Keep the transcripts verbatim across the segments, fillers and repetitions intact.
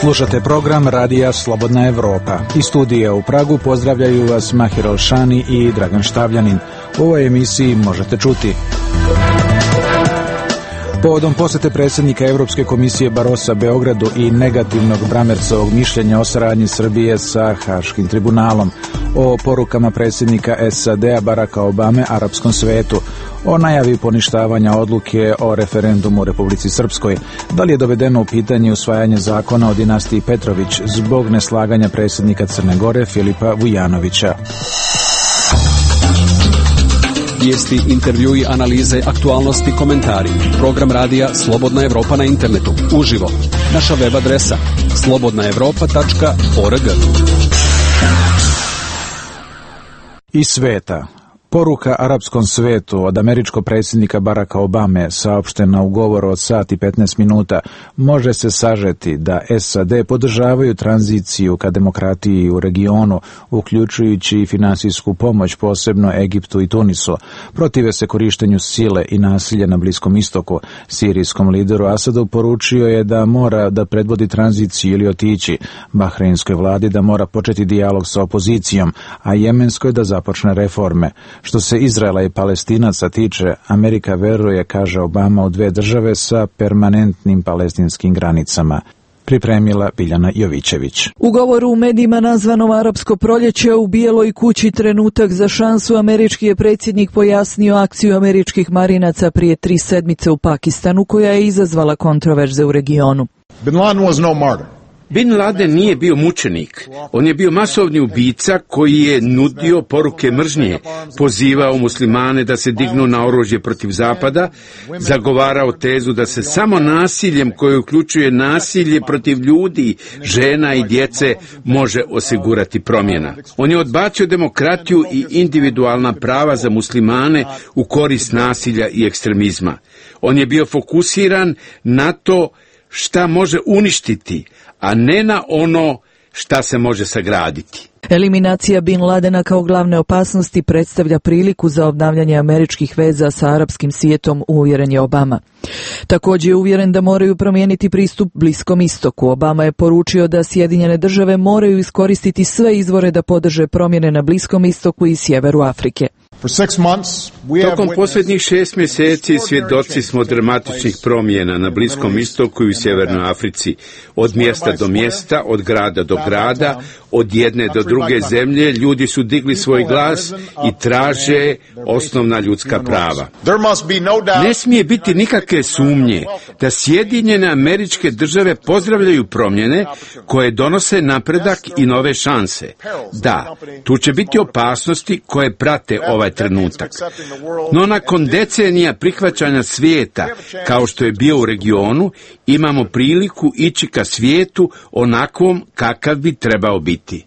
Slušate program Radija Slobodna Evropa. Iz studija u Pragu pozdravljaju vas Mahir Alšani i Dragan Štavljanin. U ovoj emisiji možete čuti: povodom posete predsjednika Europske komisije Barossa Beogradu i negativnog Bramercovog mišljenja o saradnji Srbije sa Haškim tribunalom, o porukama predsjednika S A D-a Baracka Obame arapskom svetu, o najavi poništavanja odluke o referendumu u Republici Srpskoj, da li je dovedeno u pitanje usvajanje zakona o dinastiji Petrović zbog neslaganja predsjednika Crne Gore Filipa Vujanovića. Vijesti, intervjui, analize, aktualnosti, komentari. Program radija Slobodna Evropa na internetu. Uživo. Naša web adresa slobodna evropa tačka org. Iz sveta. Poruka arapskom svetu od američkog predsjednika Baracka Obame, saopštena u govoru od sat i petnaest minuta, može se sažeti da S A D podržavaju tranziciju ka demokratiji u regionu, uključujući i finansijsku pomoć posebno Egiptu i Tunisu. Protive se korištenju sile i nasilja na Bliskom istoku. Sirijskom lideru Asadu poručio je da mora da predvodi tranziciju ili otići, Bahreinskoj vladi da mora početi dijalog sa opozicijom, a Jemenskoj da započne reforme. Što se Izraela i Palestinaca tiče, Amerika veruje, kaže Obama, u dve države sa permanentnim palestinskim granicama. Pripremila Biljana Jovićević. U govoru u medijima nazvanom Arapsko proljeće u Bijeloj kući trenutak za šansu, američki je predsjednik pojasnio akciju američkih marinaca prije tri sedmice u Pakistanu, koja je izazvala kontroverze u regionu. Bin Laden was no martyr. Bin Laden nije bio mučenik, on je bio masovni ubica koji je nudio poruke mržnje, pozivao muslimane da se dignu na oružje protiv Zapada, zagovarao tezu da se samo nasiljem koje uključuje nasilje protiv ljudi, žena i djece može osigurati promjena. On je odbacio demokratiju i individualna prava za muslimane u korist nasilja i ekstremizma. On je bio fokusiran na to šta može uništiti, a ne na ono šta se može sagraditi. Eliminacija Bin Ladena kao glavne opasnosti predstavlja priliku za obnavljanje američkih veza sa arapskim svijetom, uvjeren je Obama. Također je uvjeren da moraju promijeniti pristup Bliskom istoku. Obama je poručio da Sjedinjene države moraju iskoristiti sve izvore da podrže promjene na Bliskom istoku i sjeveru Afrike. Tokom posljednjih šest mjeseci svjedoci smo dramatičnih promjena na Bliskom istoku i u Sjevernoj Africi. Od mjesta do mjesta, od grada do grada, od jedne do druge zemlje, ljudi su digli svoj glas i traže osnovna ljudska prava. Ne smije biti nikakve sumnje da Sjedinjene Američke Države pozdravljaju promjene koje donose napredak i nove šanse. Da, tu će biti opasnosti koje prate ovaj trenutak. No nakon decenija prihvaćanja svijeta, kao što je bio u regionu, imamo priliku ići ka svijetu onakvom kakav bi trebao biti.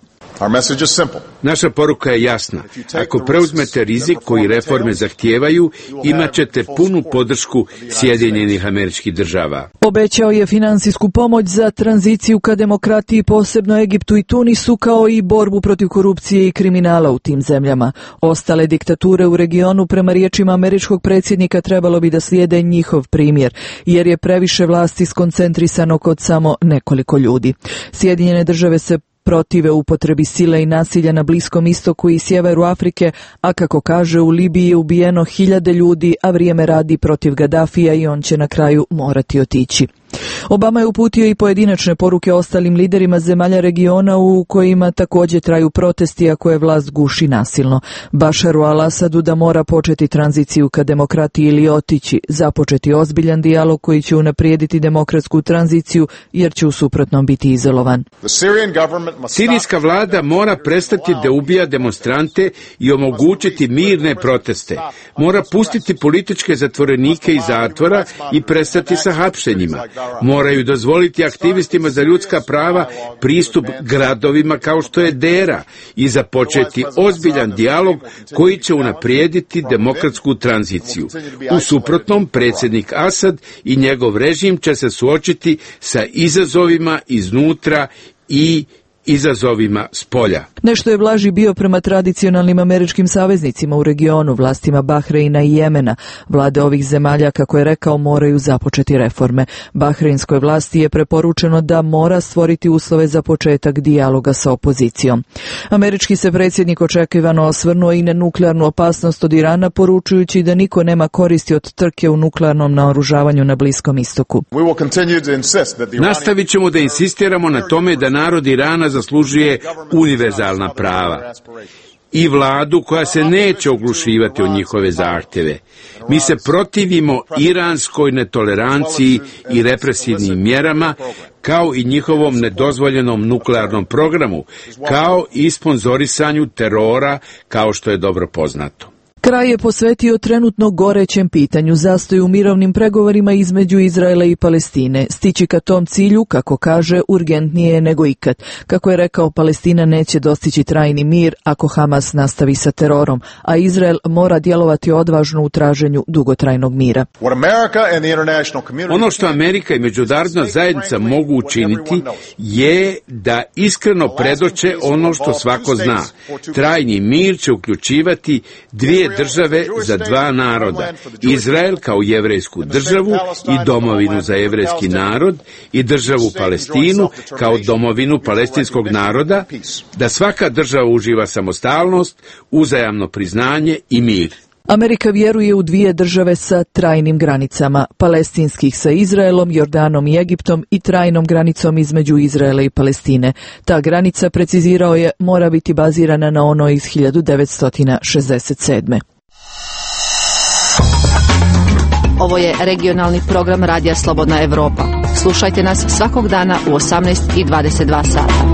Naša poruka je jasna. Ako preuzmete rizik koji reforme zahtijevaju, imat ćete punu podršku Sjedinjenih Američkih Država. Obećao je finansijsku pomoć za tranziciju ka demokratiji, posebno Egiptu i Tunisu, kao i borbu protiv korupcije i kriminala u tim zemljama. Ostale diktature u regionu, prema riječima američkog predsjednika, trebalo bi da slijede njihov primjer, jer je previše vlasti skoncentrisano kod samo nekoliko ljudi. Sjedinjene države se protive upotrebi sile i nasilja na Bliskom istoku i sjeveru Afrike, a kako kaže, u Libiji je ubijeno hiljade ljudi, a vrijeme radi protiv Gaddafija i on će na kraju morati otići. Obama je uputio i pojedinačne poruke ostalim liderima zemalja regiona u kojima također traju protesti, a koje vlast guši nasilno. Basharu al-Asadu da mora početi tranziciju ka demokratiji ili otići, započeti ozbiljan dijalog koji će unaprijediti demokratsku tranziciju, jer će u suprotnom biti izolovan. Sirijska vlada mora prestati da ubija demonstrante i omogućiti mirne proteste. Mora pustiti političke zatvorenike iz zatvora i prestati sa hapšenjima. Moraju dozvoliti aktivistima za ljudska prava pristup gradovima kao što je Dera i započeti ozbiljan dijalog koji će unaprijediti demokratsku tranziciju. U suprotnom, predsjednik Asad i njegov režim će se suočiti sa izazovima iznutra i izazovima s polja. Nešto je blaži bio prema tradicionalnim američkim saveznicima u regionu, vlastima Bahreina i Jemena. Vlade ovih zemalja, kako je rekao, moraju započeti reforme. Bahreinskoj vlasti je preporučeno da mora stvoriti uslove za početak dijaloga sa opozicijom. Američki se predsjednik očekivano osvrnuo i na nuklearnu opasnost od Irana, poručujući da niko nema koristi od trke u nuklearnom naoružavanju na Bliskom istoku. Nastavit ćemo da insistiramo na tome da narod Irana zaslužuje univerzalna prava i vladu koja se neće oglušivati o njihove zahtjeve. Mi se protivimo iranskoj netoleranciji i represivnim mjerama, kao i njihovom nedozvoljenom nuklearnom programu, kao i sponzorisanju terora, kao što je dobro poznato. Kraj je posvetio trenutno gorećem pitanju, zastoju u mirovnim pregovorima između Izraela i Palestine. Stići ka tom cilju, kako kaže, urgentnije je nego ikad. Kako je rekao, Palestina neće dostići trajni mir ako Hamas nastavi sa terorom, a Izrael mora djelovati odvažno u traženju dugotrajnog mira. Ono što Amerika i međunarodna zajednica mogu učiniti je da iskreno predoče ono što svako zna. Trajni mir će uključivati dvije države za dva naroda, Izrael kao jevrejsku državu i domovinu za jevrejski narod i državu Palestinu kao domovinu palestinskog naroda, da svaka država uživa samostalnost, uzajamno priznanje i mir. Amerika vjeruje u dvije države sa trajnim granicama, palestinskih sa Izraelom, Jordanom i Egiptom i trajnom granicom između Izraela i Palestine. Ta granica, precizirao je, mora biti bazirana na onoj iz hiljadu devetsto šezdeset sedme. Ovo je regionalni program Radija Slobodna Evropa. Slušajte nas svakog dana u osamnaest i dvadeset dva sata.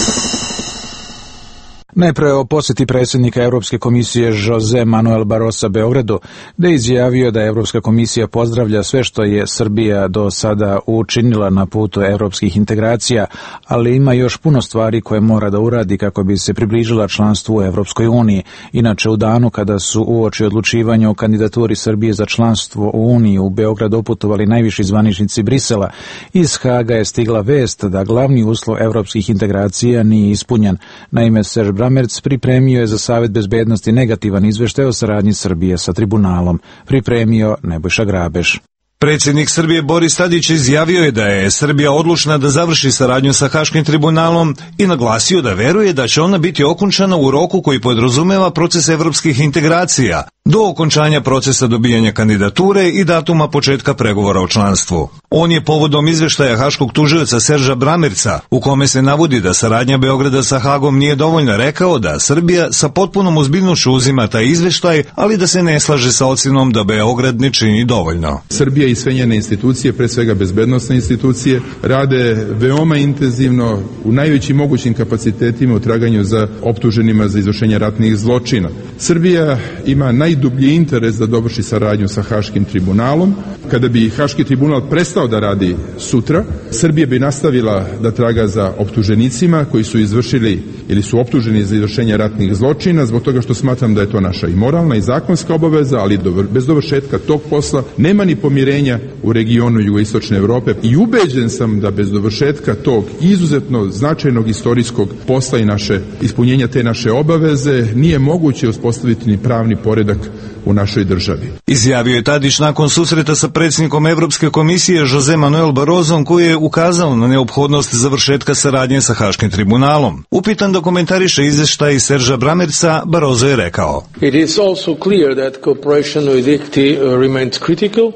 Najprije o posjeti predsjednika Europske komisije Jose Manuel Barrosa Beogradu, gdje je izjavio da Europska komisija pozdravlja sve što je Srbija do sada učinila na putu europskih integracija, ali ima još puno stvari koje mora da uradi kako bi se približila članstvu u Europskoj uniji. Inače, u danu kada su uoči odlučivanja o kandidaturi Srbije za članstvo u Uniji u Beograd uputovali najviši zvaničnici Brisela, iz Haga je stigla vest da glavni uslov europskih integracija nije ispunjen. Naime, Serge Bramerc pripremio je za Savet bezbednosti negativan izveštaj o saradnji Srbije sa tribunalom. Pripremio Nebojša Grabeš. Predsjednik Srbije Boris Tadić izjavio je da je Srbija odlučna da završi saradnju sa Haškim tribunalom i naglasio da veruje da će ona biti okončana u roku koji podrazumeva proces evropskih integracija, do okončanja procesa dobijanja kandidature i datuma početka pregovora o članstvu. On je povodom izveštaja haškog tužioca Serža Bramerca, u kome se navodi da saradnja Beograda sa Hagom nije dovoljna, rekao da Srbija sa potpunom ozbiljnošću uzima taj izveštaj, ali da se ne slaže sa ocjenom da Beograd ne čini dovoljno. Srbija i sve njene institucije, pre svega bezbednosne institucije, rade veoma intenzivno u najvećim mogućim kapacitetima u traganju za optuženima za izvršenje ratnih zločina. Srbija ima najdublji interes da dovrši saradnju sa Haškim tribunalom. Kada bi Haški tribunal prestao da radi sutra, Srbija bi nastavila da traga za optuženicima koji su izvršili ili su optuženi za izvršenje ratnih zločina, zbog toga što smatram da je to naša i moralna i zakonska obaveza, ali bez dovršetka tog posla nema ni pomirenja u regionu jugoistočne Evrope i ubeđen sam da bez dovršetka tog izuzetno značajnog istorijskog posla i naše ispunjenja te naše obaveze nije moguće uspostaviti ni pravni poredak u našoj državi. Izjavio je Tadić nakon susreta sa predsjednikom Evropske komisije Jose Manuel Barrosom, koji je ukazao na neophodnost završetka saradnje sa Haškim tribunalom. Upitan da komentariše izvještaj Serža Bramerca, Barroso je rekao: It is also clear that cooperation with I C T I remains critical.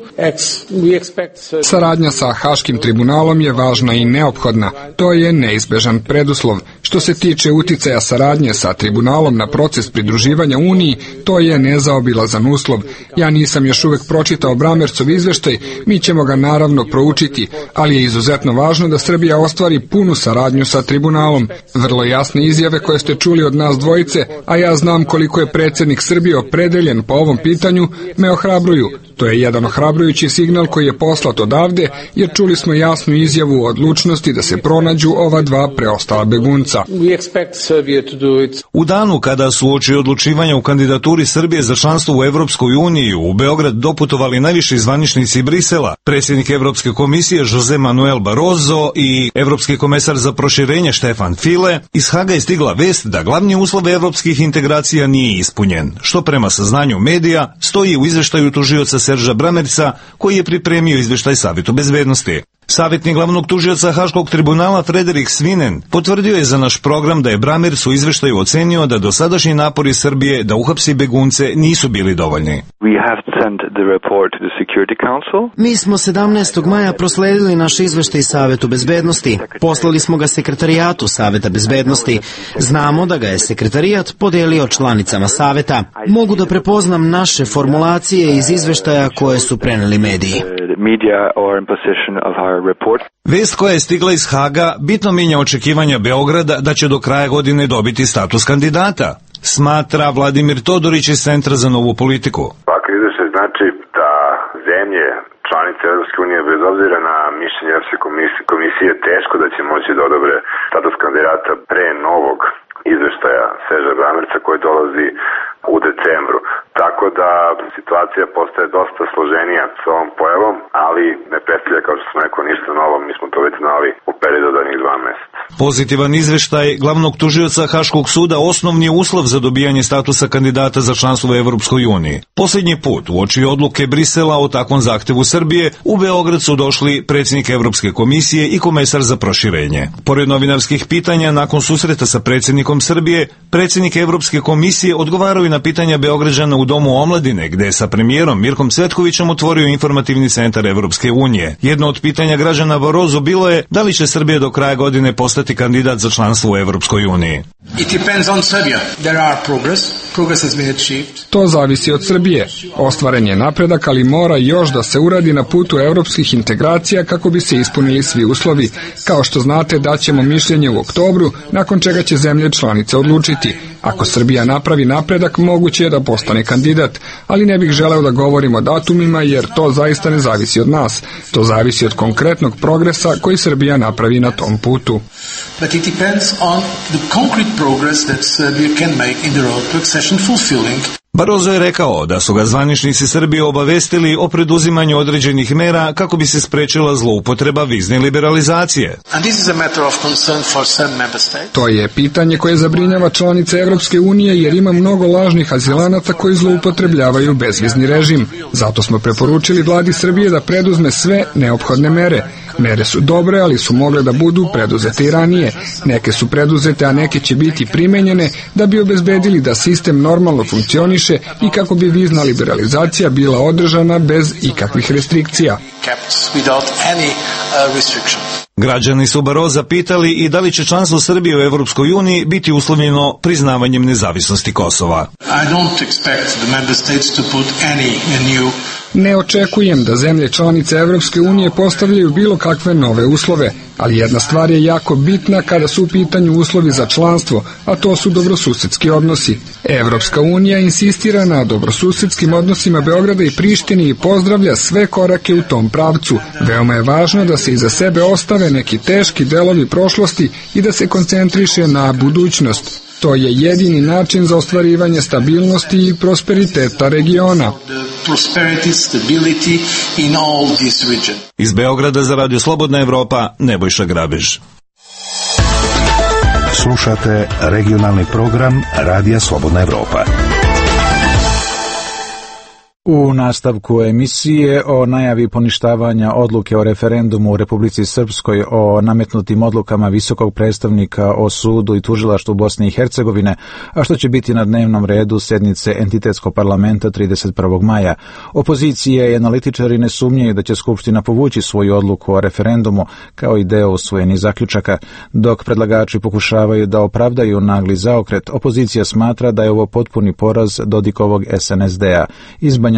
We expect... Saradnja sa Haškim tribunalom je važna i neophodna. To je neizbežan preduslov. Što se tiče uticaja saradnje sa tribunalom na proces pridruživanja Uniji, to je nezaobilazan uslov. Ja nisam još uvijek pročitao Bramercov izveštaj, mi ćemo ga naravno proučiti, ali je izuzetno važno da Srbija ostvari punu saradnju sa tribunalom. Vrlo jasne izjave koje ste čuli od nas dvojice, a ja znam koliko je predsjednik Srbije opredeljen po ovom pitanju, me ohrabruju. To je jedan ohrabrujući signal koji je poslat odavde, jer čuli smo jasnu izjavu o odlučnosti da se pronađu ova dva preostala begunca. procesa. U danu kada su uoči odlučivanja u kandidaturi Srbije za članstvo u Evropskoj uniji u Beograd doputovali najviši zvaničnici Brisela, predsjednik Evropske komisije Jose Manuel Barroso i evropski komesar za proširenje Štefan File, iz Haga je stigla vest da glavni uslov evropskih integracija nije ispunjen, što prema saznanju medija stoji u izveštaju tužioca Serža Bramerca, koji je pripremio izveštaj Savetu bezbednosti. Savjetnik glavnog tužioca Haškog tribunala Frederik Svinen potvrdio je za naš program da je Bramerc u izveštaju ocenio da dosadašnji napori Srbije da uhapsi begunce nisu bili dovoljni. Mi smo sedamnaestog maja prosledili naš izveštaj Savetu bezbednosti. Poslali smo ga sekretarijatu Saveta bezbednosti. Znamo da ga je sekretarijat podelio članicama Saveta. Mogu da prepoznam naše formulacije iz izveštaja koje su preneli mediji. Vest koja je stigla iz Haga bitno mijenja očekivanja Beograda da će do kraja godine dobiti status kandidata, smatra Vladimir Todorić iz Centra za novu politiku. Ovakav izveštaj znači da zemlje članice Evropske unije, bez obzira na mišljenje Evropske komisije, teško da će moći da odobre status kandidata pre novog izveštaja Serža Bramerca koji dolazi u decembru. Tako da situacija postaje dosta složenija s ovom pojavom, ali ne predstavlja, kao što smo rekao, ništa novo. Mi smo to već znali u periodu od onih dva meseca. Pozitivan izveštaj glavnog tužioca Haškog suda osnovni je uslov za dobijanje statusa kandidata za članstvo u Evropskoj uniji. Posljednji put, uoči odluke Brisela o takvom zahtevu Srbije, u Beograd su došli predsjednik Evropske komisije i komesar za proširenje. Pored novinarskih pitanja, nakon susreta sa predsjednikom Srbije, predsjednik Evropske komisije odgovarao i na pitanja Beograđana u Domu omladine, gde je sa premijerom Mirkom Cvetkovićem otvorio informativni centar Evropske unije. Jedno od pitanja građana Barroso bilo je da li će Srbija do kraja godine postati kandidat za članstvo u Evropskoj uniji. To zavisi od Srbije. Ostvaren je napredak, ali mora još da se uradi na putu evropskih integracija kako bi se ispunili svi uslovi. Kao što znate, daćemo mišljenje u oktobru, nakon čega će zemlje članice odlučiti. Ako Srbija napravi napredak, moguće je da postane kandidat, ali ne bih želeo da govorim o datumima jer to zaista ne zavisi od nas. To zavisi od konkretnog progresa koji Srbija napravi na tom putu. But it depends on the concrete progress that Serbia can make in the road to accession fulfilling. Barroso je rekao da su ga zvaničnici Srbije obavestili o preduzimanju određenih mera kako bi se sprečila zloupotreba vizne liberalizacije. To je pitanje koje zabrinjava članice Evropske unije jer ima mnogo lažnih azilanata koji zloupotrebljavaju bezvizni režim. Zato smo preporučili vladi Srbije da preduzme sve neophodne mere. Mere su dobre, ali su mogle da budu preduzete i ranije. Neke su preduzete, a neke će biti primenjene da bi obezbedili da sistem normalno funkcioniše i kako bi vizna liberalizacija bila održana bez ikakvih restrikcija. Građani su Barrosa pitali i da li će članstvo Srbije u Evropskoj uniji biti uslovljeno priznavanjem nezavisnosti Kosova. Ne očekujem da zemlje članice Evropske unije postavljaju bilo kakve nove uslove, ali jedna stvar je jako bitna kada su u pitanju uslovi za članstvo, a to su dobrosusedski odnosi. Evropska unija insistira na dobrosusedskim odnosima Beograda i Prištine i pozdravlja sve korake u tom pravcu. Veoma je važno da se iza sebe ostave neki teški delovi prošlosti i da se koncentriše na budućnost. To je jedini način za ostvarivanje stabilnosti i prosperiteta regiona. Iz Beograda za Radio Slobodna Evropa, Nebojša Grabež. Slušate regionalni program Radija Slobodna Evropa. U nastavku emisije o najavi poništavanja odluke o referendumu u Republici Srpskoj o nametnutim odlukama visokog predstavnika o sudu i tužilaštvu Bosne i Hercegovine, a što će biti na dnevnom redu sednice entitetskog parlamenta trideset prvog maja. Opozicije i analitičari ne sumnjaju da će Skupština povući svoju odluku o referendumu kao i deo usvojenih zaključaka. Dok predlagači pokušavaju da opravdaju nagli zaokret, opozicija smatra da je ovo potpuni poraz Dodikovog es en es de a. Iz Banja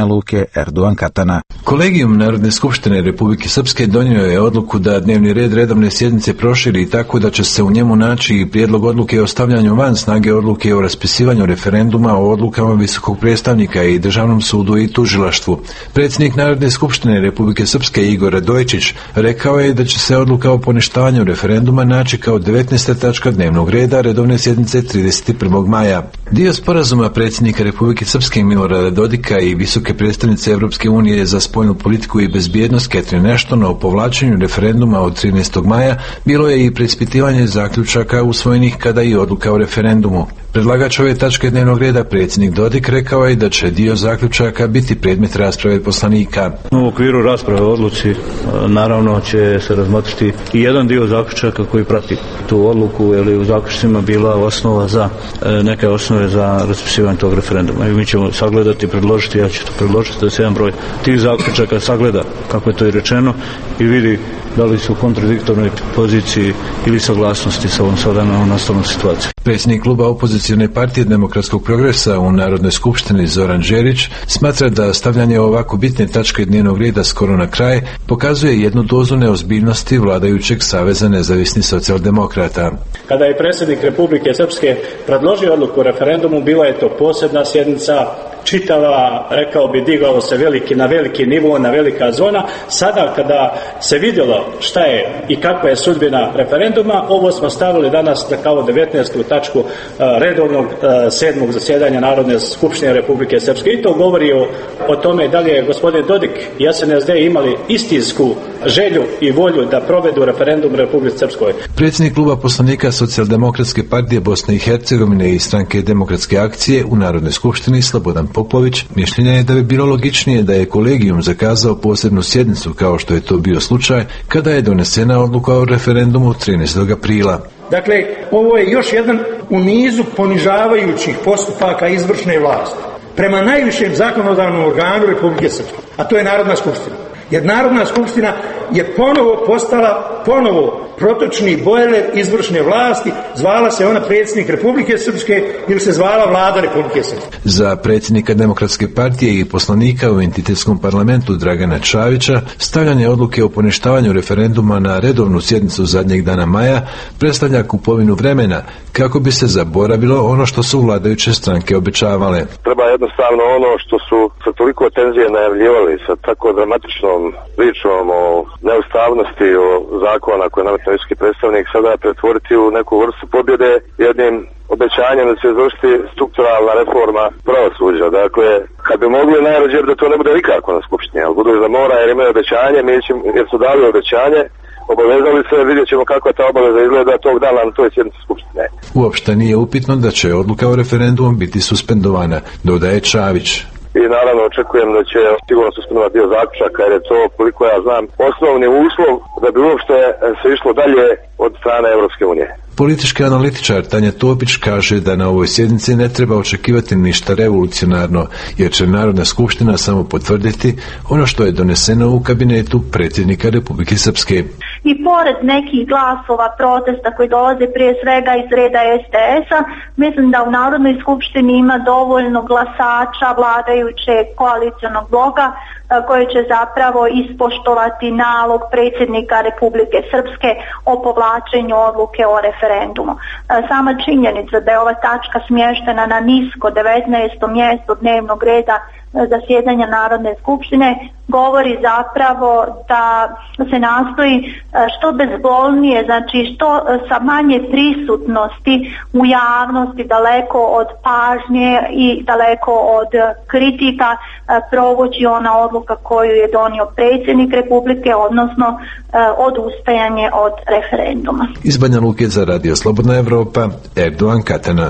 Banja Luke Erdogan Katana. Kolegijum Narodne skupštine Republike Srpske donio je odluku da dnevni red redovne sjednice proširi tako da će se u njemu naći i prijedlog odluke o stavljanju van snage odluke o raspisivanju referenduma o odlukama visokog predstavnika i Državnom sudu i tužilaštvu. Predsjednik Narodne skupštine Republike Srpske Igor Radojičić rekao je da će se odluka o poništavanju referenduma naći kao devetnaesta tačka dnevnog reda redovne sjednice trideset prvog maja. Dio sporazuma predsjednika Republike Srpske Milorada Dodika i visoke predstavnice Europske unije za spoljnu politiku i bezbjednost Catherine Ashton o povlačenju referenduma od trinaestog maja bilo je i preispitivanje zaključaka usvojenih kada i odluka o referendumu. Predlagač ove tačke dnevnog reda predsjednik Dodik rekao je da će dio zaključaka biti predmet rasprave poslanika. U okviru rasprave o odluci naravno će se razmotriti i jedan dio zaključaka koji prati tu odluku, jer je u zaključcima bila osnova za neke osnove za raspisivanje tog referenduma. I mi ćemo sagledati, predložiti, ja ću to predložiti da se jedan broj tih zaključaka sagleda, kako je to i rečeno, i vidi da li su u kontradiktornoj poziciji ili saglasnosti sa ovom sada nastalnom situacijom. Predsjednik kluba opozicione partije Demokratskog progresa u Narodnoj skupštini Zoran Đerić smatra da stavljanje ovako bitne tačke dnevnog reda skoro na kraj pokazuje jednu dozu neozbiljnosti vladajućeg Saveza nezavisnih socijaldemokrata. Kada je predsjednik Republike Srpske predložio odluku o referendumu, bila je to posebna sjednica, čitava, rekao bi, digao se veliki na veliki nivo, na velika zona. Sada kada se vidjelo šta je i kakva je sudbina referenduma, ovo smo stavili danas na kao devetnaestu tačku redovnog sedmog zasjedanja Narodne skupštine Republike Srpske. I to govori o, o tome da li je gospodin Dodik i S N S D imali istinsku želju i volju da provedu referendum u Republike Srpskoj. Predsjednik kluba poslanika Socijaldemokratske partije Bosne i Hercegovine i Stranke demokratske akcije u Narodnoj skupštini Slobodan Popović mišljenja je da bi bilo logičnije da je kolegijum zakazao posebnu sjednicu kao što je to bio slučaj kada je donesena odluka o referendumu trinaestog aprila. Dakle, ovo je još jedan u nizu ponižavajućih postupaka izvršne vlasti prema najvišem zakonodavnom organu Republike Srpske, a to je Narodna skupština. Jer Narodna skupština je ponovo postala ponovo protočni bojler izvršne vlasti, zvala se ona predsjednik Republike Srpske ili se zvala Vlada Republike Srpske. Za predsjednika Demokratske partije i poslanika u entitetskom parlamentu Dragana Čavića stavljanje odluke o poništavanju referenduma na redovnu sjednicu zadnjeg dana maja predstavlja kupovinu vremena kako bi se zaboravilo ono što su vladajuće stranke obećavale. Treba jednostavno ono što su sa toliko tenzije najavljivali, sa tako dramatičnom pričom o neustavnosti, o zakona koje nametno visoki predstavnik, sada pretvoriti u neku vrstu pobjede jednim obećanjem da će izvršiti strukturalna reforma pravosuđa. Dakle, kad bi mogli najrađe da to ne bude nikako na skupštini, ali budu da mora jer imaju obećanje, mi ćemo, jer su dali obećanje, obavezali se, vidjet ćemo kako ta obaveza izgleda tog dana na toj sjednici skupštine. Uopšte nije upitno da će odluka o referendumu biti suspendovana, dodaje Čavić. I naravno očekujem da će sigurno suspendovati dio zaključaka jer je to, koliko ja znam, osnovni uslov da bi uopšte se išlo dalje od strane Europske unije. Politički analitičar Tanja Topić kaže da na ovoj sjednici ne treba očekivati ništa revolucionarno, jer će Narodna skupština samo potvrditi ono što je doneseno u kabinetu predsjednika Republike Srpske. I pored nekih glasova protesta koji dolaze prije svega iz reda S D S-a, mislim da u Narodnoj skupštini ima dovoljno glasača vladajućeg koalicionog bloka koji će zapravo ispoštovati nalog predsjednika Republike Srpske o povlačenju odluke o referendumu. Sama činjenica da je ova tačka smještena na nisko devetnaesto mjesto dnevnog reda zasjedanja Narodne skupštine govori zapravo da se nastoji što bezbolnije, znači što sa manje prisutnosti u javnosti, daleko od pažnje i daleko od kritika provući ona odluka koju je donio predsjednik Republike, odnosno odustajanje od referenduma. Iz Banja Luke za Radio Slobodna Evropa, Erdogan Katana.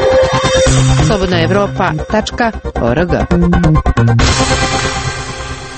slobodna evropa tačka org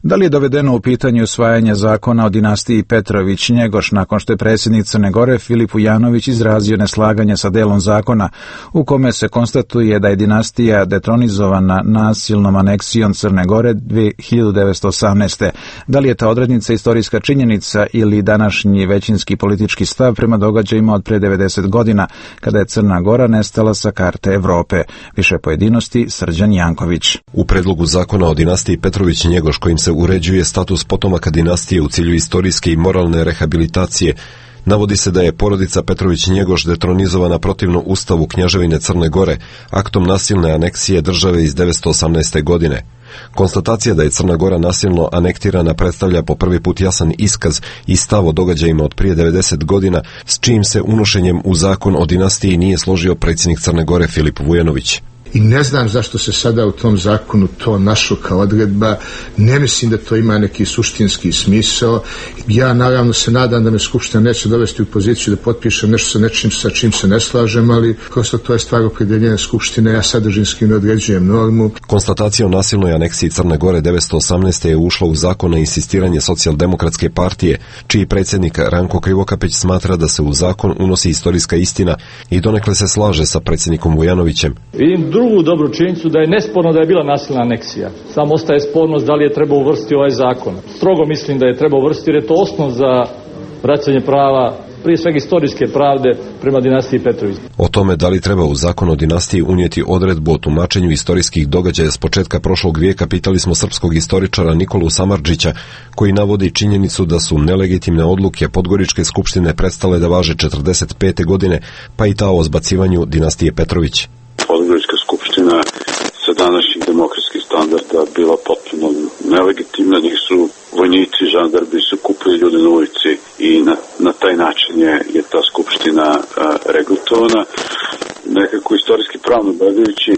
Da li je dovedeno u pitanje usvajanje zakona o dinastiji Petrović-Njegoš nakon što je predsjednik Crne Gore Filip Vujanović izrazio neslaganje sa delom zakona u kome se konstatuje da je dinastija detronizovana nasilnom aneksijom Crne Gore hiljadu devetsto osamnaeste. Da li je ta odrednica istorijska činjenica ili današnji većinski politički stav prema događajima od pre devedeset godina, kada je Crna Gora nestala sa karte Evrope? Više pojedinosti Srđan Janković. U predlogu zakona o dinastiji Petrović-Njegoš kojim se uređuje status potomaka dinastije u cilju istorijske i moralne rehabilitacije, navodi se da je porodica Petrović-Njegoš detronizovana protivno Ustavu Kneževine Crne Gore, aktom nasilne aneksije države iz devetsto osamnaeste. godine. Konstatacija da je Crna Gora nasilno anektirana predstavlja po prvi put jasan iskaz i stav o događajima od prije devedeset godina, s čijim se unošenjem u zakon o dinastiji nije složio predsjednik Crne Gore Filip Vujanović. I ne znam zašto se sada u tom zakonu to našlo kao odredba, ne mislim da to ima neki suštinski smisao. Ja naravno se nadam da me Skupština neće dovesti u poziciju da potpišem nešto sa nečim sa čim se ne slažem, ali prosto to je stvar opredeljenja Skupštine, ja sadržinski ne određujem normu. Konstatacija o nasilnoj aneksiji Crne Gore devetsto osamnaeste. je ušla u zakon na insistiranje Socijaldemokratske partije, čiji predsjednik Ranko Krivokapić smatra da se u zakon unosi istorijska istina i donekle se slaže sa predsjednikom Vujanovićem. Vidim drugu dobru činjenicu da je nesporno da je bila nasilna aneksija. Samo ostaje spornost da li je trebao uvrstiti ovaj zakon. Strogo mislim da je trebao uvrstiti jer je to osnov za vraćanje prava, prije svega istorijske pravde prema dinastiji Petrović. O tome da li treba u zakon o dinastiji unijeti odredbu o tumačenju istorijskih događaja s početka prošlog vijeka pitali smo srpskog istoričara Nikolu Samardžića, koji navodi činjenicu da su nelegitimne odluke Podgoričke skupštine prestale da važe četrdeset pete. godine, pa i ta o zbacivanju dinastije Petrović. Podgorička skupština sa današnjih demokratskih standarda bila potpuno nelegitimna, njih su vojnici, žandarbi su kupili ljude na ulici i na, na taj način je, je ta skupština a, regrutovana. Nekako istorijski pravno gledajući,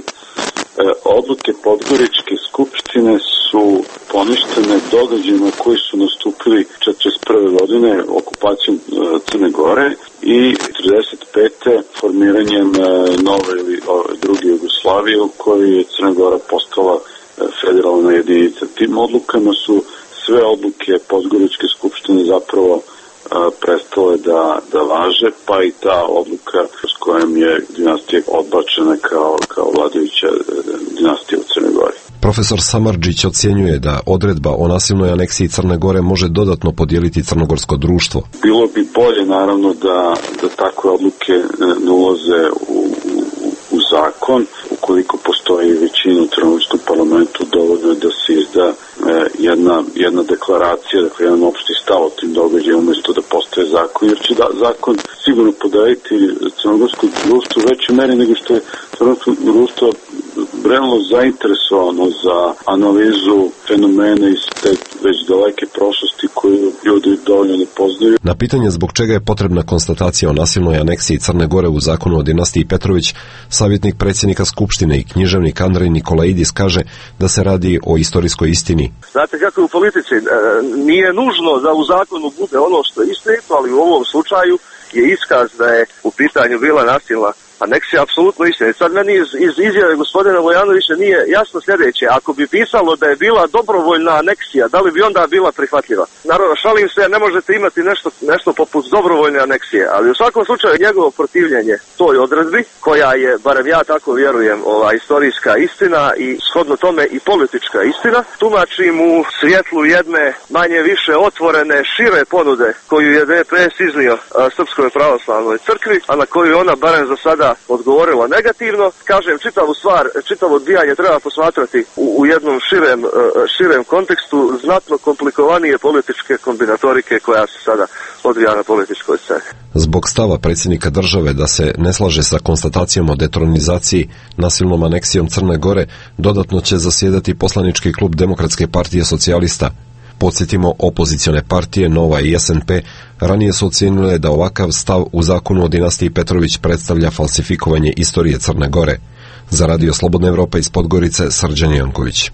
odluke Podgoričke skupštine su poništene događajima koji su nastupili četrdeset prve. godine okupacijom Crne Gore i četrdeset pete. formiranjem nove ili druge Jugoslavije u kojoj je Crna Gora postala federalna jedinica. Tim odlukama su sve odluke Podgoričke skupštine zapravo prestale da, da važe, pa i ta odluka s kojom je dinastija odbačena kao, kao vladajuća dinastija u Crnoj Gori. Profesor Samardžić ocjenjuje da odredba o nasilnoj aneksiji Crne Gore može dodatno podijeliti crnogorsko društvo. Bilo bi bolje naravno da, da takve odluke ne ulaze u, u, u zakon. Ukoliko postoji većina u crnogorskom parlamentu, dovoljno je da se izda e, jedna, jedna deklaracija, dakle jedan opšti stav o tim događajima umjesto da postoje zakon, jer će da, zakon sigurno podeliti crnogorsko društvo u većoj meri nego što je crnogorsko društvo realno zainteresovano za analizu fenomena iz te već daleke prošlosti koju ljudi dovoljno ne poznaju. Na pitanje zbog čega je potrebna konstatacija o nasilnoj aneksiji Crne Gore u zakonu o dinastiji Petrović, savjetnik predsjednika Skupštine i književnik Andrej Nikolaidis kaže da se radi o istorijskoj istini. Znate kako je u politici, nije nužno da u zakonu bude ono što je istinito, ali u ovom slučaju je iskaz da je u pitanju bila nasilna aneksija apsolutno istina. Sad meni iz, iz izjave gospodina Vojanovića nije jasno sljedeće. Ako bi pisalo da je bila dobrovoljna aneksija, da li bi onda bila prihvatljiva? Naravno, šalim se, ne možete imati nešto, nešto poput dobrovoljne aneksije, ali u svakom slučaju njegovo protivljenje toj odredbi, koja je, barem ja tako vjerujem, ova istorijska istina i shodno tome i politička istina, tumačim u svjetlu jedne manje više otvorene, šire ponude koju je D P S iznio a, Srpskoj pravoslavnoj crkvi, a na koju ona barem za sada odgovorila negativno. Kažem, čitavu stvar, čitavo odbijanje treba posmatrati u, u jednom širem, širem kontekstu znatno komplikovanije političke kombinatorike koja se sada odvija na političkoj sceni. Zbog stava predsjednika države da se ne slaže sa konstatacijom o detronizaciji nasilnom aneksijom Crne Gore, dodatno će zasjedati poslanički klub Demokratske partije socijalista. Podsjetimo, opozicione partije Nova i S N P ranije su ocijenile da ovakav stav u zakonu o dinastiji Petrović predstavlja falsifikovanje istorije Crne Gore. Za Radio Slobodna Evropa iz Podgorice, Srđan Janković.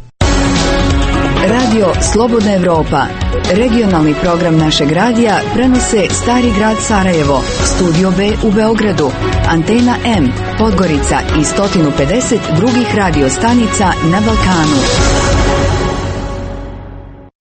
Radio Slobodna Evropa, regionalni program našeg radija, prenose Stari grad Sarajevo, Studio B u Beogradu, Antena M, Podgorica i sto pedeset drugih radio stanica na Balkanu.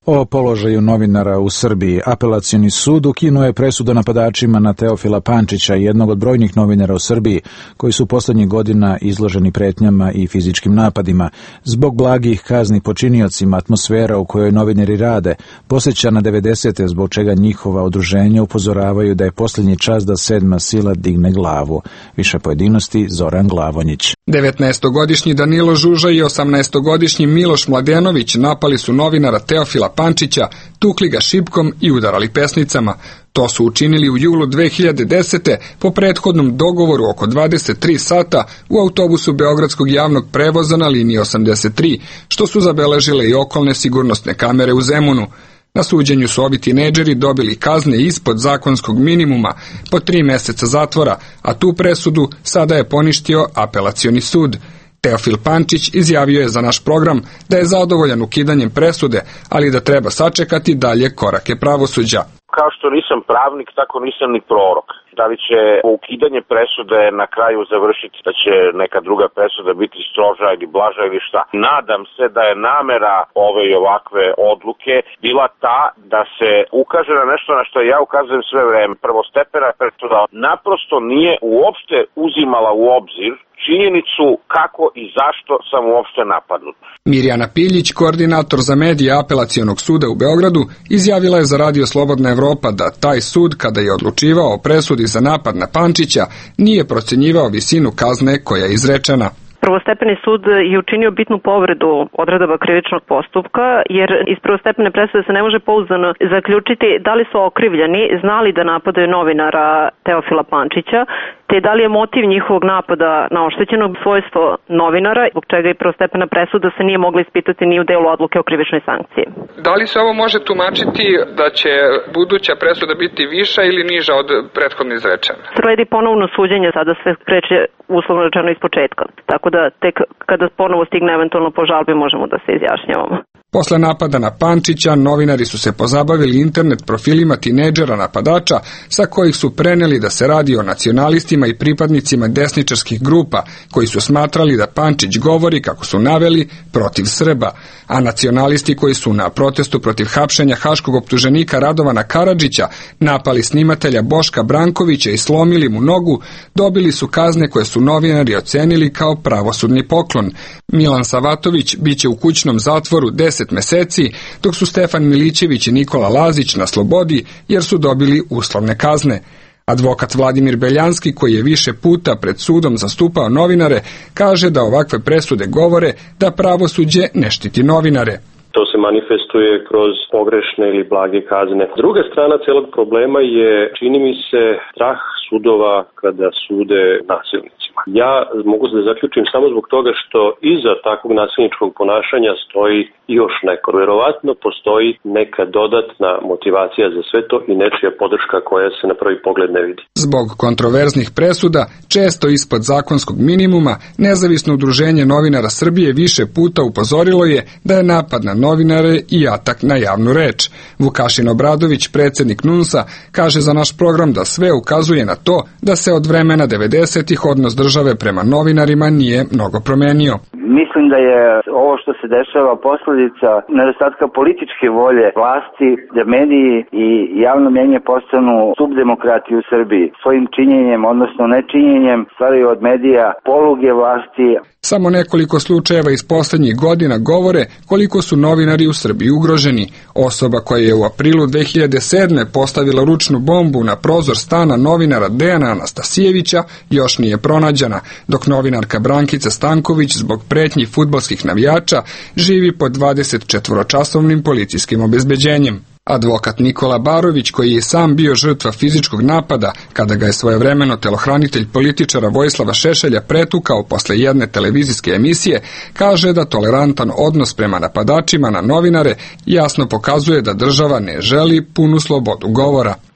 O položaju novinara u Srbiji, apelacioni sud ukinuo je presudu napadačima na Teofila Pančića, jednog od brojnih novinara u Srbiji, koji su poslednjih godina izloženi pretnjama i fizičkim napadima. Zbog blagih kazni počiniocima, atmosfera u kojoj novinari rade podsjeća na devedesete, zbog čega njihova udruženja upozoravaju da je posljednji čas da sedma sila digne glavu. Više pojedinosti Zoran Glavonjić. devetnaestogodišnji Danilo Žuža i osamnaestogodišnji Miloš Mladenović napali su novinara Teofila Pančića, tukli ga šipkom i udarali pesnicama. To su učinili u julu dve hiljade desete. po prethodnom dogovoru oko dvadeset tri sata u autobusu Beogradskog javnog prevoza na liniji osamdeset tri, što su zabeležile i okolne sigurnosne kamere u Zemunu. Na suđenju su ovi tinejdžeri dobili kazne ispod zakonskog minimuma po tri meseca zatvora, a tu presudu sada je poništio apelacioni sud. Teofil Pančić izjavio je za naš program da je zadovoljan ukidanjem presude, ali da treba sačekati dalje korake pravosuđa. Kao što nisam pravnik, tako nisam ni prorok. Da li će ukidanje presude na kraju završiti da će neka druga presuda biti stroža ili blaža ili šta? Nadam se da je namera ove i ovakve odluke bila ta da se ukaže na nešto na što ja ukazujem sve vreme. Prvostepena presuda naprosto nije uopšte uzimala u obzir činjenicu kako i zašto sam uopšte napadnut. Mirjana Piljić, koordinator za medije apelacionog suda u Beogradu, izjavila je za Radio Slobodna Evropa da taj sud, kada je odlučivao o presudi za napad na Pančića, nije procenjivao visinu kazne koja je izrečena. Prvostepeni sud je učinio bitnu povredu odredaba krivičnog postupka, jer iz prvostepene presude se ne može pouzdano zaključiti da li su okrivljeni znali da napadaju novinara Teofila Pančića, te da li je motiv njihovog napada na oštećeno svojstvo novinara, zbog čega i prvostepena presuda se nije mogla ispitati ni u delu odluke o krivičnoj sankciji. Da li se ovo može tumačiti da će buduća presuda biti viša ili niža od prethodno izrečene? Sledi ponovno suđenje, sada sve kreće uslovno rečeno iz početka, tako da tek kada ponovo stigne eventualno po žalbi možemo da se izjašnjavamo. Posle napada na Pančića, novinari su se pozabavili internet profilima tinejdžera napadača, sa kojih su preneli da se radi o nacionalistima i pripadnicima desničarskih grupa, koji su smatrali da Pančić govori, kako su naveli, protiv Srba, a nacionalisti koji su na protestu protiv hapšenja haškog optuženika Radovana Karadžića napali snimatelja Boška Brankovića i slomili mu nogu, dobili su kazne koje su novinari ocenili kao pravosudni poklon. Milan Savatović biće u kućnom zatvoru deset meseci, dok su Stefan Milićević i Nikola Lazić na slobodi jer su dobili uslovne kazne. Advokat Vladimir Beljanski, koji je više puta pred sudom zastupao novinare, kaže da ovakve presude govore da pravosuđe ne štiti novinare. To se manifestuje kroz pogrešne ili blage kazne. Druga strana celog problema je, čini mi se, strah sudova kada sude nasilnicima. Ja mogu da zaključim samo zbog toga što iza takvog nasilničkog ponašanja stoji još neko. Verovatno postoji neka dodatna motivacija za sve to i nečija podrška koja se na prvi pogled ne vidi. Zbog kontroverznih presuda, često ispod zakonskog minimuma, nezavisno udruženje novinara Srbije više puta upozorilo je da je napad na novinare i atak na javnu reč. Vukašin Obradović, predsjednik N U N S-a, kaže za naš program da sve ukazuje na to da se od vremena devedesetih odnos države prema novinarima nije mnogo promenio. Mislim da je ovo što se dešava posljedica nedostatka političke volje vlasti, da mediji i javno mnjenje postanu subdemokrati u Srbiji. Svojim činjenjem, odnosno nečinjenjem, stvaraju od medija poluge vlasti. Samo nekoliko slučajeva iz posljednjih godina govore koliko su novinari u Srbiji ugroženi. Osoba koja je u aprilu dve hiljade sedme postavila ručnu bombu na prozor stana novinara Dejana Anastasijevića još nije pronađena, dok novinarka Brankica Stanković zbog pretnji fudbalskih navijača živi pod dvadesetčetvoročasovnim policijskim obezbeđenjem. Advokat Nikola Barović, koji je sam bio žrtva fizičkog napada kada ga je svojevremeno telohranitelj političara Vojislava Šešelja pretukao posle jedne televizijske emisije, kaže da tolerantan odnos prema napadačima na novinare jasno pokazuje da država ne želi punu slobodu govora.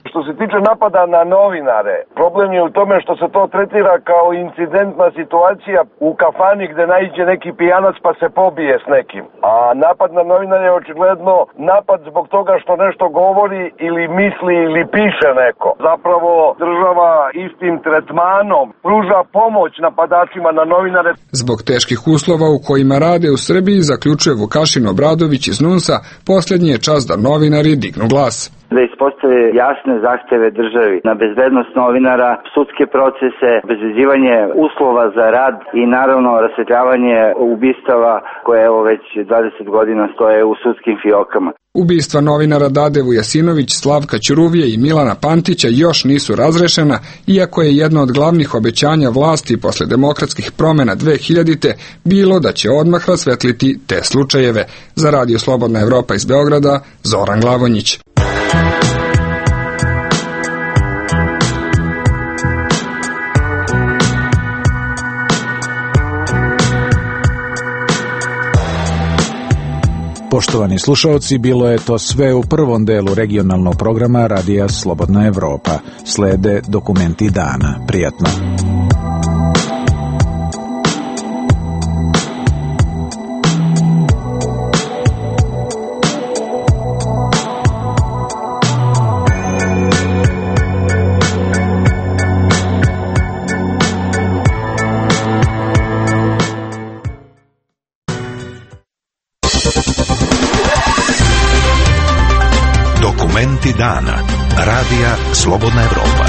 Što se tiče napada na novinare, problem je u tome što se to tretira kao incidentna situacija u kafani gde naiđe neki pijanac pa se pobije s nekim. A napad na novinare je očigledno napad zbog toga što nešto govori ili misli ili piše neko. Zapravo država istim tretmanom pruža pomoć napadačima na novinare. Zbog teških uslova u kojima rade u Srbiji, zaključuje Vukašin Obradović iz Nunsa, posljednji je čas da novinari dignu glas. Da ispostave jasne zahteve državi na bezbednost novinara, sudske procese, obezbeđivanje uslova za rad i naravno rasvetljavanje ubistava koje evo već dvadeset godina stoje u sudskim fiokama. Ubistva novinara Dade Vujasinović, Slavka Ćuruvije i Milana Pantića još nisu razrešena, iako je jedno od glavnih obećanja vlasti posle demokratskih promjena dve hiljadite bilo da će odmah rasvetliti te slučajeve. Za Radio Slobodna Evropa iz Beograda, Zoran Glavonjić. Poštovani slušalci, bilo je to sve u prvom delu regionalnog programa Radija Slobodna Evropa. Slede dokumenti dana. Prijatno. Dokumenti dana. Radija Slobodna Evropa.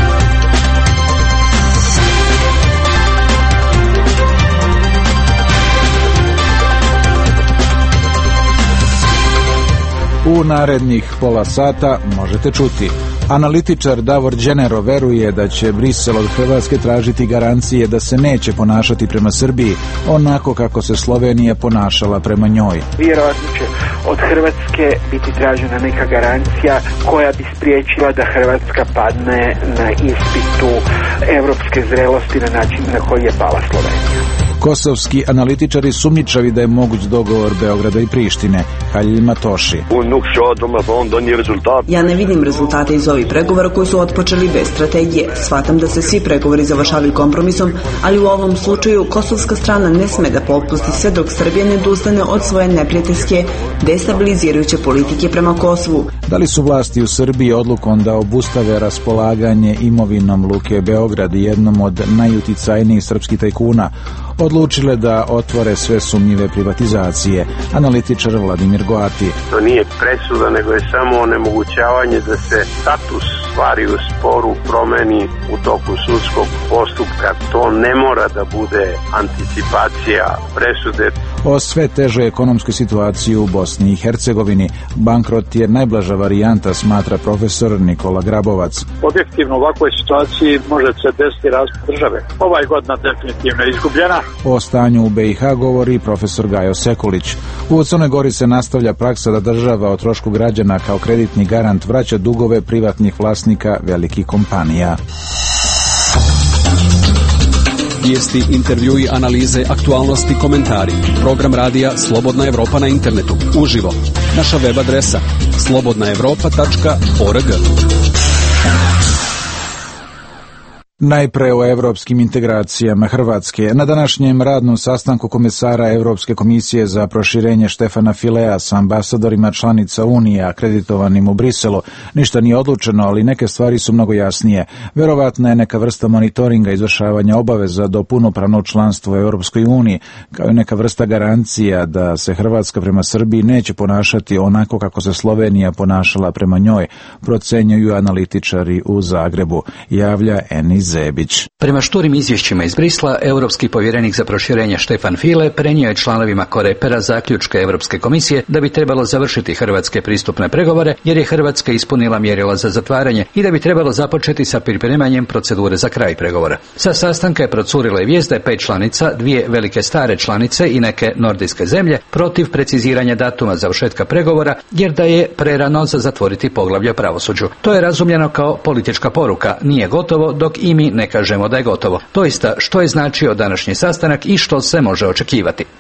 U narednih pola sata možete čuti. Analitičar Davor Đenero veruje da će Brisel od Hrvatske tražiti garancije da se neće ponašati prema Srbiji onako kako se Slovenija ponašala prema njoj. Vjerovatno će od Hrvatske biti tražena neka garancija koja bi spriječila da Hrvatska padne na ispitu evropske zrelosti na način na koji je pala Slovenija. Kosovski analitičari sumnjičavi da je moguć dogovor Beograda i Prištine. Halil Matoši. Ja ne vidim rezultate iz ovih pregovora koji su otpočeli bez strategije. Shvatam da se svi pregovori završavaju kompromisom, ali u ovom slučaju kosovska strana ne sme da popusti sve dok Srbija ne odustane od svoje neprijateljske destabilizirajuće politike prema Kosovu. Da li su vlasti u Srbiji odlukom da obustave raspolaganje imovinom Luke Beograd, jednom od najuticajnijih srpskih tajkuna, odlučile da otvore sve sumnjive privatizacije? Analitičar Vladimir Goati. To nije presuda, nego je samo onemogućavanje da se status stvari u sporu promeni u toku sudskog postupka. To ne mora da bude anticipacija presude. O sve težoj ekonomskoj situaciji u Bosni i Hercegovini. Bankrot je najblaža varijanta, smatra profesor Nikola Grabovac. Objektivno u ovakvoj situaciji može se desiti raspad države. Ovaj godina definitivno je izgubljena. O stanju u B i H govori profesor Gajo Sekulić. U Crnoj Gori se nastavlja praksa da država o trošku građana kao kreditni garant vraća dugove privatnih vlasnika velikih kompanija. Vijesti, intervjui, analize, aktualnosti, komentari. Program radija Slobodna Evropa na internetu. Uživo. Naša web adresa slobodna evropa tačka org. Najpre o evropskim integracijama Hrvatske. Na današnjem radnom sastanku komesara Evropske komisije za proširenje Štefana Filea sa ambasadorima članica Unije akreditovanim u Briselu ništa nije odlučeno, ali neke stvari su mnogo jasnije. Verovatna je neka vrsta monitoringa izvršavanja obaveza do punopravnog članstva u Europskoj uniji, kao i neka vrsta garancija da se Hrvatska prema Srbiji neće ponašati onako kako se Slovenija ponašala prema njoj, procenjuju analitičari u Zagrebu, javlja Enis Zebić. Prema šturim izvješćima iz Brisla, europski povjerenik za proširenje Štefan File prenio je članovima Korepera zaključke Europske komisije da bi trebalo završiti hrvatske pristupne pregovore jer je Hrvatska ispunila mjerila za zatvaranje i da bi trebalo započeti sa pripremanjem procedure za kraj pregovora. Sa sastanka je procurila i vijest da je pet članica, dvije velike stare članice i neke nordijske zemlje protiv preciziranja datuma završetka pregovora jer da je prerano za zatvoriti poglavlje o pravosuđu. To je razumljeno kao politička poruka, nije gotovo dok i mi ne kažemo da je gotovo. Doista, što je značio današnji sastanak i što se može očekivati?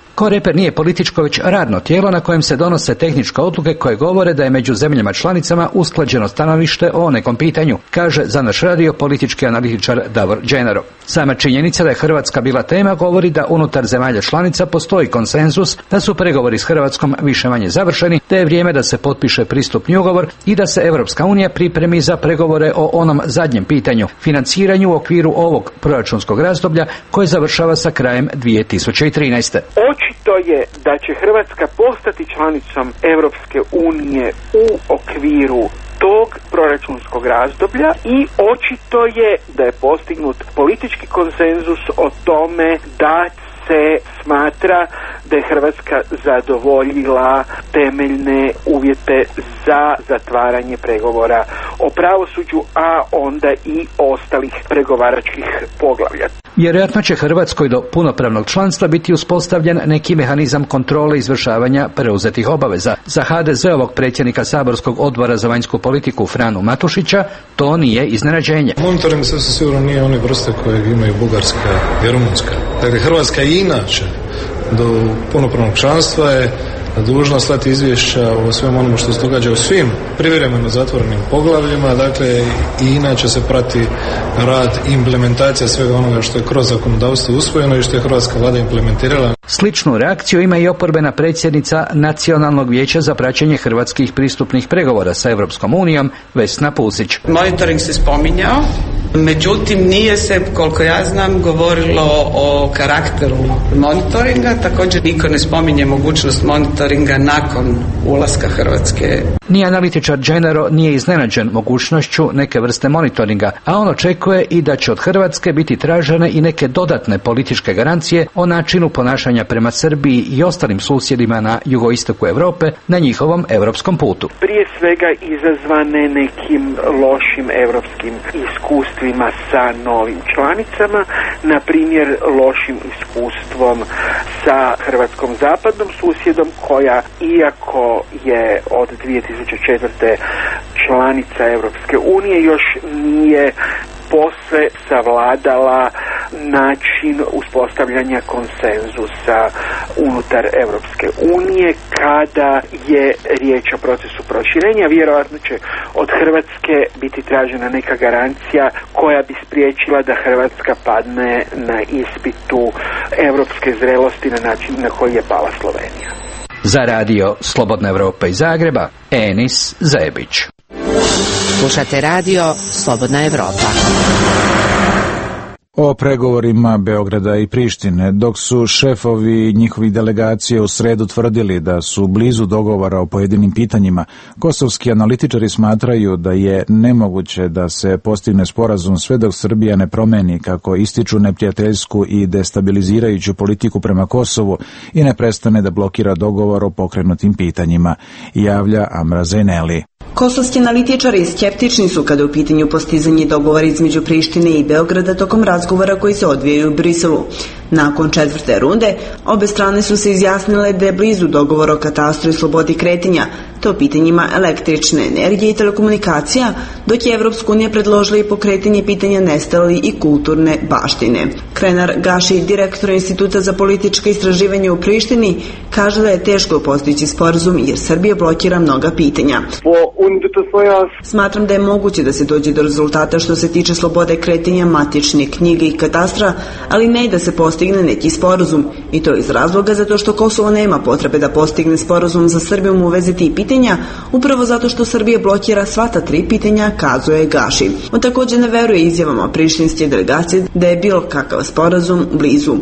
Koreper nije političko već radno tijelo na kojem se donose tehničke odluke koje govore da je među zemljama članicama usklađeno stanovište o nekom pitanju, kaže za naš radio politički analitičar Davor Đenaro. Sama činjenica da je Hrvatska bila tema govori da unutar zemalja članica postoji konsenzus da su pregovori s Hrvatskom više-manje završeni, da je vrijeme da se potpiše pristupni ugovor i da se Europska unija pripremi za pregovore o onom zadnjem pitanju, financiranju u okviru ovog proračunskog razdoblja koje završava sa krajem dvije tisuće trinaeste. Očito je da će Hrvatska postati članicom Europske unije u okviru tog proračunskog razdoblja i očito je da je postignut politički konsenzus o tome da se smatra da je Hrvatska zadovoljila temeljne uvjete za zatvaranje pregovora o pravosuđu, a onda i ostalih pregovaračkih poglavlja. Vjerojatno će Hrvatskoj do punopravnog članstva biti uspostavljen neki mehanizam kontrole izvršavanja preuzetih obaveza. Za ha de zeovog predsjednika saborskog odbora za vanjsku politiku Franu Matušića to nije iznenađenje. Monitoring se sigurno nije one vrste koje imaju Bugarska i Rumunjska. Dakle, Hrvatska i inače do punopravnog članstva je dužna slati izvješća o svem onome što se događa u svim privremeno zatvorenim poglavljima, dakle i inače se prati rad i implementacija svega onoga što je kroz zakonodavstvo usvojeno i što je hrvatska vlada implementirala. Sličnu reakciju ima i oporbena predsjednica Nacionalnog vijeća za praćenje hrvatskih pristupnih pregovora sa Europskom unijom, Vesna Pusić. Monitoring se spominjao, međutim nije se, koliko ja znam, govorilo o karakteru monitoringa, također niko ne spominje mogućnost monitoringa nakon ulaska Hrvatske. Ni analitičar Đenaro nije iznenađen mogućnošću neke vrste monitoringa, a on očekuje i da će od Hrvatske biti tražene i neke dodatne političke garancije o načinu ponašanja prema Srbiji i ostalim susjedima na jugoistoku Europe na njihovom europskom putu. Prije svega izazvane nekim lošim europskim iskustvima sa novim članicama, na primjer lošim iskustvom sa Hrvatskom zapadnom susjedom koja, iako je od dvije tisuće četvrte članica Europske unije, još nije posve savladala način uspostavljanja konsenzusa unutar Europske unije kada je riječ o procesu proširenja. Vjerojatno će od Hrvatske biti tražena neka garancija koja bi spriječila da Hrvatska padne na ispitu europske zrelosti na način na koji je pala Slovenija. Za radio Slobodna Evropa iz Zagreba, Enis Zebić. Slušate radio Slobodna Evropa. O pregovorima Beograda i Prištine, dok su šefovi njihovih delegacije u sredu tvrdili da su blizu dogovora o pojedinim pitanjima, kosovski analitičari smatraju da je nemoguće da se postigne sporazum sve dok Srbija ne promeni, kako ističu, neprijateljsku i destabilizirajuću politiku prema Kosovu i ne prestane da blokira dogovor o pokrenutim pitanjima, javlja Amra Zaineli. Kosovski analitičari skeptični su kada u pitanju postizanje dogovora između Prištine i Beograda tokom razgovora koji se odvijaju u Briselu. Nakon četvrte runde, obe strane su se izjasnile da je blizu dogovor o katastru i slobodi kretanja, to pitanjima električne energije i telekomunikacija, dok je Evropska unija predložila i pokretanje pitanja nestale i kulturne baštine. Krenar Gaši, direktor Instituta za politička istraživanja u Prištini, kaže da je teško postići sporazum jer Srbija blokira mnoga pitanja. Smatram da je moguće da se dođe do rezultata što se tiče slobode kretanja, matične knjige i katastra, ali ne i da se postigne neki sporazum. I to iz razloga zato što Kosovo nema potrebe da postigne sporazum za Srbijom u vezi tih pitanja, upravo zato što Srbija blokira sva ta tri pitanja, kazuje Gaši. On također ne veruje izjavama prištinske delegacije da je bilo kakav sporazum blizu.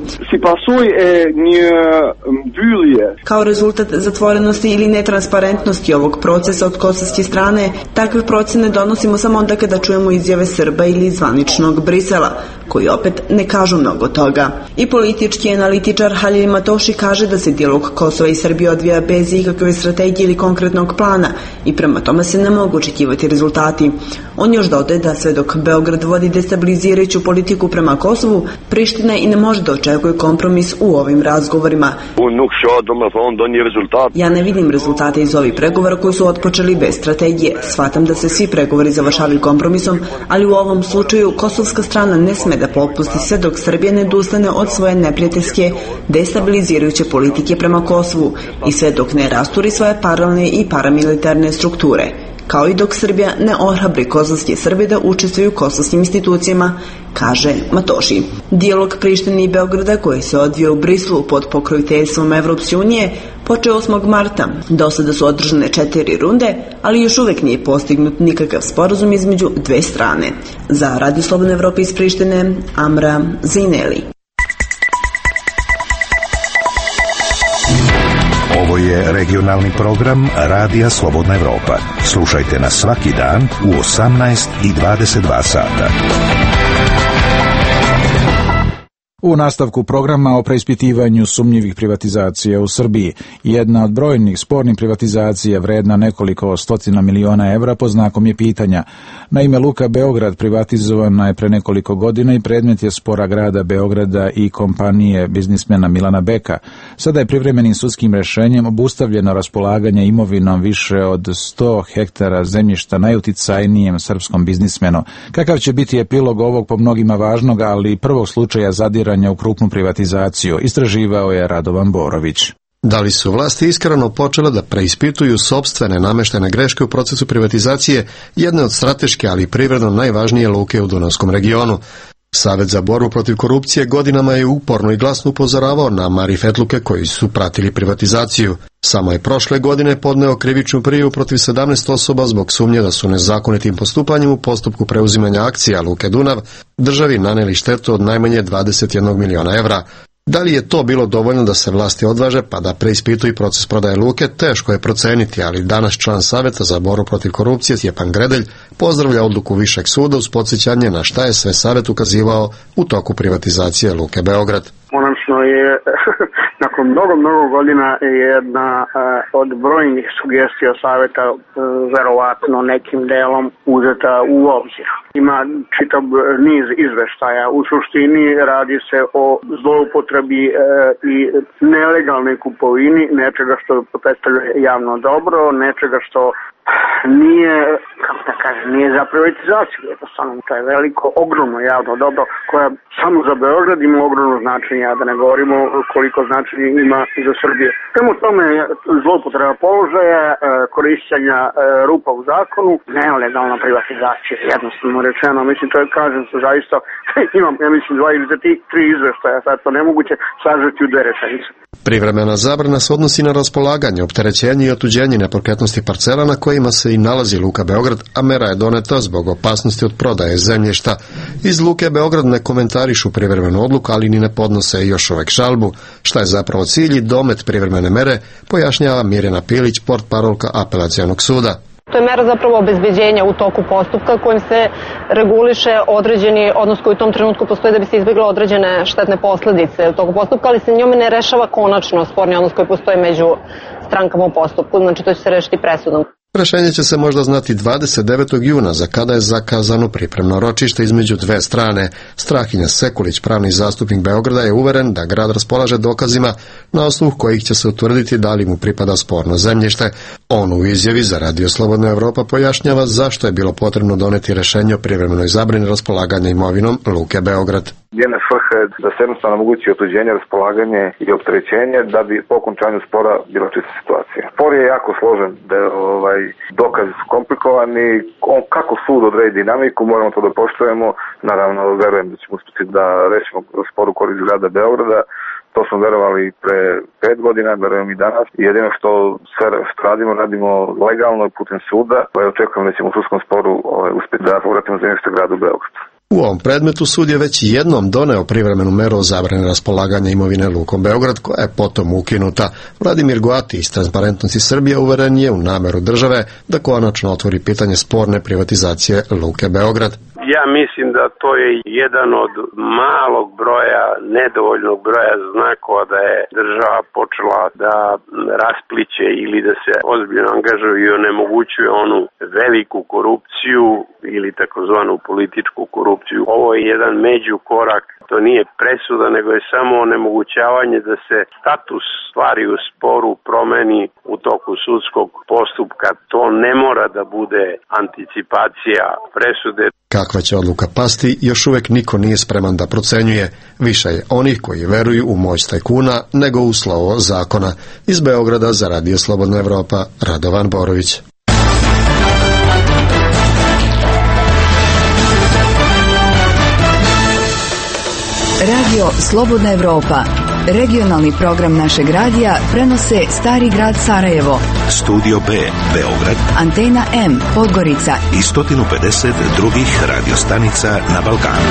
Kao rezultat zatvorenosti ili netransparentnosti ovog procesa od kosovske strane, takve procene donosimo samo onda kada čujemo izjave Srba ili zvaničnog Brisela, koji opet ne kažu mnogo toga. I politički analitičar Halil Matoši kaže da se dijalog Kosova i Srbije odvija bez ikakve strategije ili konkretnog plana i prema tome se ne mogu očekivati rezultati. On još dodaje da sve dok Beograd vodi destabilizirajuću politiku prema Kosovu, Priština i ne može da očekuje kompromis u ovim razgovorima. Ja ne vidim rezultate iz ovih pregovora koji su otpočeli bez strategije. Shvatam da se svi pregovori završavaju kompromisom, ali u ovom slučaju kosovska strana ne sme da popusti sve dok Srbija ne odustane od svoje neprijateljske, destabilizirajuće politike prema Kosovu i sve dok ne rasturi svoje paralelne i paramilitarne strukture, kao i dok Srbija ne ohrabri kosovske Srbe da učestvuju u kosovskim institucijama, kaže Matoši. Dijalog Prištine i Beograda koji se odvio u Brislu pod pokroviteljstvom Evropske unije počeo osmog marta. Do sada su održane četiri runde, ali još uvek nije postignut nikakav sporazum između dve strane. Za Radio Slobodna Evropa iz Prištine, Amra Zineli. Ovo je regionalni program Radija Slobodna Evropa. Slušajte nas svaki dan u osamnaest i dvadeset dva sata. U nastavku programa o preispitivanju sumnjivih privatizacija u Srbiji, jedna od brojnih spornih privatizacija vredna nekoliko stotina miliona evra pod znakom je pitanja. Naime, Luka Beograd privatizovana je pre nekoliko godina i predmet je spora grada Beograda i kompanije biznismena Milana Beka. Sada je privremenim sudskim rešenjem obustavljeno raspolaganje imovinom više od sto hektara zemljišta najuticajnijem srpskom biznismenu. Kakav će biti epilog ovog po mnogima važnog, ali prvog slučaja zadira u krupnu privatizaciju, istraživao je Radovan Borović. Da li su vlasti iskreno počele da preispituju sopstvene nameštene greške u procesu privatizacije jedne od strateške, ali i privredno najvažnije luke u Dunavskom regionu? Savet za borbu protiv korupcije godinama je uporno i glasno upozoravao na marifetluke koji su pratili privatizaciju. Samo je prošle godine podneo krivičnu prijavu protiv sedamnaest osoba zbog sumnje da su nezakonitim postupanjem u postupku preuzimanja akcija Luke Dunav državi naneli štetu od najmanje dvadeset jedan miliona evra. Da li je to bilo dovoljno da se vlasti odvaže pa da preispituju proces prodaje luke, teško je proceniti, ali danas član Saveta za borbu protiv korupcije Stjepan Gredelj pozdravlja odluku Višeg suda uz podsjećanje na šta je sve Savet ukazivao u toku privatizacije Luke Beograd. Konačno je, nakon mnogo, mnogo godina, jedna od brojnih sugestija Saveta verovatno nekim delom uzeta u obzir. Ima čitav niz izveštaja. U suštini radi se o zloupotrebi i nelegalnoj kupovini nečega što predstavlja javno dobro, nečega što nije, kako da kažem, nije za privatizaciju, jednostavno to je veliko, ogromno javno dobro koje samo za Beograd ima ogromno značenje, a da ne govorimo koliko značenje ima i za Srbije. Prema tome zloupotreba položaja, korišćenja rupa u zakonu, nelegalna privatizacija, jednostavno rečeno, mislim, to je, kažem se, zaista, imam, ja mislim, dva ili tri izveštaja, sad to nemoguće sažeti u dve rečenice. Privremena zabrana se odnosi na raspolaganje, opterećenje i otuđenje nepokretnosti parcela na kojima se i nalazi Luka Beograd, a mera je doneta zbog opasnosti od prodaje zemljišta. Iz Luke Beograd ne komentarišu privremenu odluku, ali ni ne podnose još uvek žalbu. Šta je zapravo cilj i domet privremene mere, pojašnjava Mirjana Pilić, portparolka Apelacionog suda. To je mera zapravo obezbeđenja u toku postupka kojim se reguliše određeni odnos koji u tom trenutku postoji da bi se izbjegla određene štetne posledice u toku postupka, ali se njome ne rešava konačno sporni odnos koji postoji među strankama u postupku, znači to će se rešiti presudom. Rešenje će se možda znati dvadeset devetog juna, za kada je zakazano pripremno ročište između dve strane. Strahinja Sekulić, pravni zastupnik Beograda, je uveren da grad raspolaže dokazima na osnovu kojih će se utvrditi da li mu pripada sporno zemljište. On u izjavi za Radio Slobodna Evropa pojašnjava zašto je bilo potrebno doneti rešenje o privremenoj zabrani raspolaganja imovinom Luke Beograd. Njena svrha je da se jednostavno omogući otuđenje, raspolaganje i opterećenje da bi po okončanju spora bila čista situacija. Spor je jako složen, da je ovaj, dokazi su komplikovani, on, kako sud odredi dinamiku, moramo to da poštujemo, naravno verujem da ćemo uspjeti da rešimo spor u korist grada Beograda. To smo verovali pre pet godina, verujem i danas. Jedino što sve što radimo, radimo legalno i putem suda, pa ja očekujem da ćemo u sudskom sporu ovaj, uspjeti da povratimo zemljište gradu Beogradu. U ovom predmetu sud je već jednom doneo privremenu meru o zabrani raspolaganja imovine Lukom Beograd, koja je potom ukinuta. Vladimir Goati iz Transparentnosti Srbije uveren je u nameru države da konačno otvori pitanje sporne privatizacije Luke Beograd. Ja mislim da to je jedan od malog broja, nedovoljnog broja znakova da je država počela da raspliće ili da se ozbiljno angažuje i onemogućuje onu veliku korupciju ili takozvanu političku korupciju. Ovo je jedan međukorak To nije presuda, nego je samo onemogućavanje da se status stvari u sporu promeni u toku sudskog postupka. To ne mora da bude anticipacija presude. Kakva će odluka pasti, još uvijek niko nije spreman da procenjuje. Više je onih koji veruju u moć tajkuna nego u slovo zakona. Iz Beograda za Radio Slobodna Evropa, Radovan Borović. Radio Slobodna Evropa, regionalni program našeg radija, prenose Stari grad Sarajevo, Studio B, Beograd, Antena M, Podgorica i sto pedeset drugih radiostanica na Balkanu.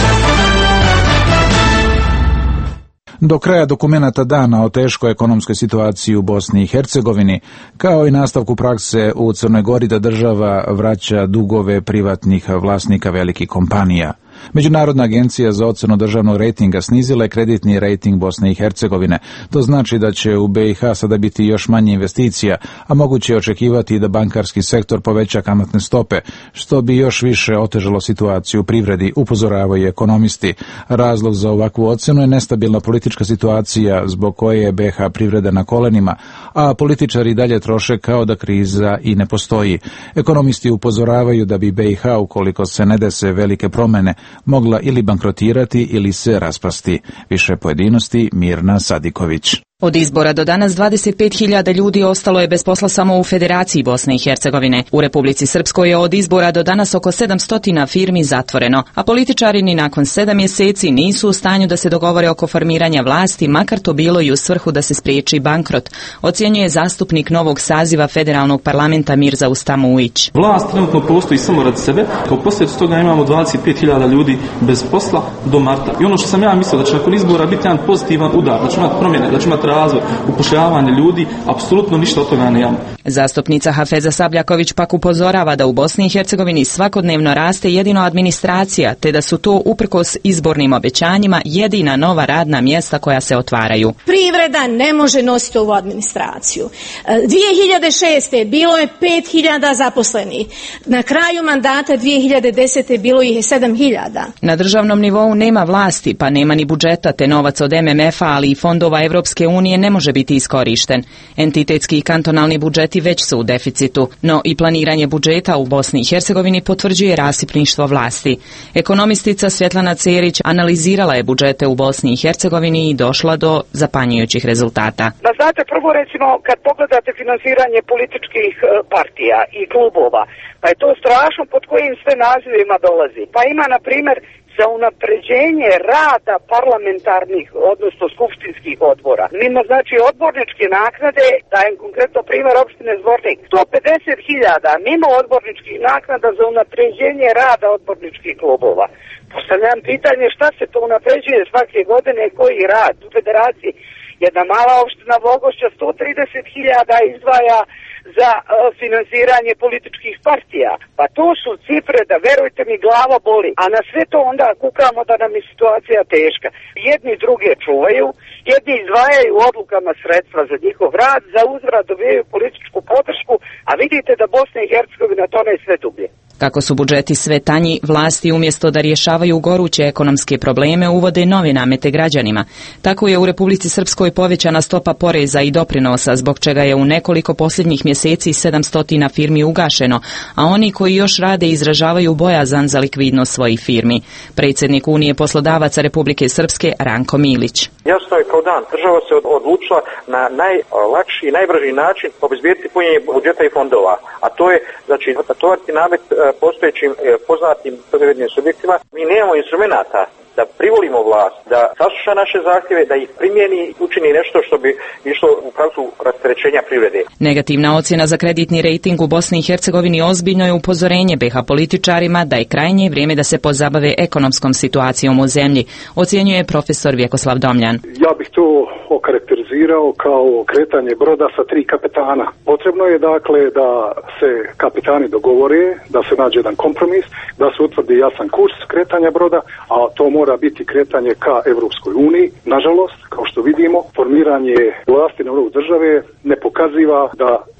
Do kraja dokumenata dana o teškoj ekonomskoj situaciji u Bosni i Hercegovini, kao i nastavku prakse u Crnoj Gori da država vraća dugove privatnih vlasnika velikih kompanija. Međunarodna agencija za ocenu državnog rejtinga snizila je kreditni rejting Bosne i Hercegovine. To znači da će u B i H sada biti još manje investicija, a moguće je očekivati da bankarski sektor poveća kamatne stope, što bi još više otežalo situaciju u privredi, upozoravaju ekonomisti. Razlog za ovakvu ocenu je nestabilna politička situacija zbog koje je B i H privreda na kolenima, a političari dalje troše kao da kriza i ne postoji. Ekonomisti upozoravaju da bi B i H, ukoliko se ne dese velike promjene, mogla ili bankrotirati ili se raspasti. Više pojedinosti Mirna Sadiković. Od izbora do danas dvadeset pet hiljada ljudi ostalo je bez posla samo u Federaciji Bosne i Hercegovine. U Republici Srpskoj je od izbora do danas oko sedamsto firmi zatvoreno, a političari ni nakon sedam mjeseci nisu u stanju da se dogovore oko formiranja vlasti, makar to bilo i u svrhu da se spriječi bankrot, ocjenjuje zastupnik novog saziva federalnog parlamenta Mirza Ustamuić. Vlast trenutno postoji samo radi sebe, kao posljedicu toga imamo dvadeset pet hiljada ljudi bez posla do marta. I ono što sam ja mislio da će nakon izbora biti jedan pozitivan udar, da će imati promjene, da će imati razvoj, upošljavanje ljudi, apsolutno ništa od toga ne imamo. Zastupnica Hafeza Sabljaković pak upozorava da u Bosni i Hercegovini svakodnevno raste jedino administracija, te da su to uprkos izbornim obećanjima jedina nova radna mjesta koja se otvaraju. Privreda ne može nositi ovu administraciju. dvije hiljade šeste. bilo je pet hiljada zaposlenih. Na kraju mandata dvije hiljade desete. bilo ih je sedam hiljada. Na državnom nivou nema vlasti, pa nema ni budžeta, te novac od M M F-a, ali i fondova Evropske unije ne može biti iskorišten. Entitetski i kantonalni budžeti već su u deficitu, no i planiranje budžeta u Bosni i Hercegovini potvrđuje rasipništvo vlasti. Ekonomistica Svjetlana Cerić analizirala je budžete u Bosni i Hercegovini i došla do zapanjujućih rezultata. Da znate, prvo recimo kad pogledate finansiranje političkih partija i klubova, pa je to strašno pod kojim sve nazivima dolazi. Pa ima na primjer za unapređenje rada parlamentarnih, odnosno skupštinskih odbora. Mimo znači odborničke naknade, dajem konkretno primjer opštine Zvornik, sto pedeset hiljada mimo odborničkih naknada za unapređenje rada odborničkih klubova. Postavljam pitanje šta se to unapređuje svake godine, koji rad u federaciji. Jedna mala opština Vogošća sto trideset hiljada izdvaja za uh, finansiranje političkih partija. Pa to su cifre da, verujte mi, glava boli. A na sve to onda kukamo da nam je situacija teška. Jedni druge čuvaju, jedni izdvajaju odlukama sredstva za njihov rad, za uzvrat dobijaju političku podršku, a vidite da Bosna i Hercegovina tone sve dublje. Kako su budžeti sve tanji, vlasti umjesto da rješavaju goruće ekonomske probleme uvode nove namete građanima. Tako je u Republici Srpskoj povećana stopa poreza i doprinosa, zbog čega je u nekoliko posljednjih mjeseci sedamsto firmi ugašeno, a oni koji još rade izražavaju bojazan za likvidnost svojih firmi. Predsjednik Unije poslodavaca Republike Srpske Ranko Milić. Jasno je kao dan, država se odlučila na najlakši i najbrži način obezbijediti punjenje budžeta i fondova, a to je znači natovariti namet postojećim poznatim privrednim subjektima. Mi nemamo instrumenata da privolimo vlast, da sasluša naše zahtjeve, da ih primjeni i učini nešto što bi išlo u pravcu rasterećenja privrede. Negativna ocjena za kreditni rejting u Bosni i Hercegovini ozbiljno je upozorenje B i H političarima da je krajnje vrijeme da se pozabave ekonomskom situacijom u zemlji, ocjenjuje profesor Vjekoslav Domljan. Ja bih to okarakterizirao kao kretanje broda sa tri kapetana. Potrebno je dakle da se kapetani dogovore, da se nađe jedan kompromis, da se utvrdi jasan kurs kretanja broda, a to mora biti kretanje ka Evropskoj uniji. Nažalost, kao što vidimo, formiranje vlasti na nivou države ne pokaziva da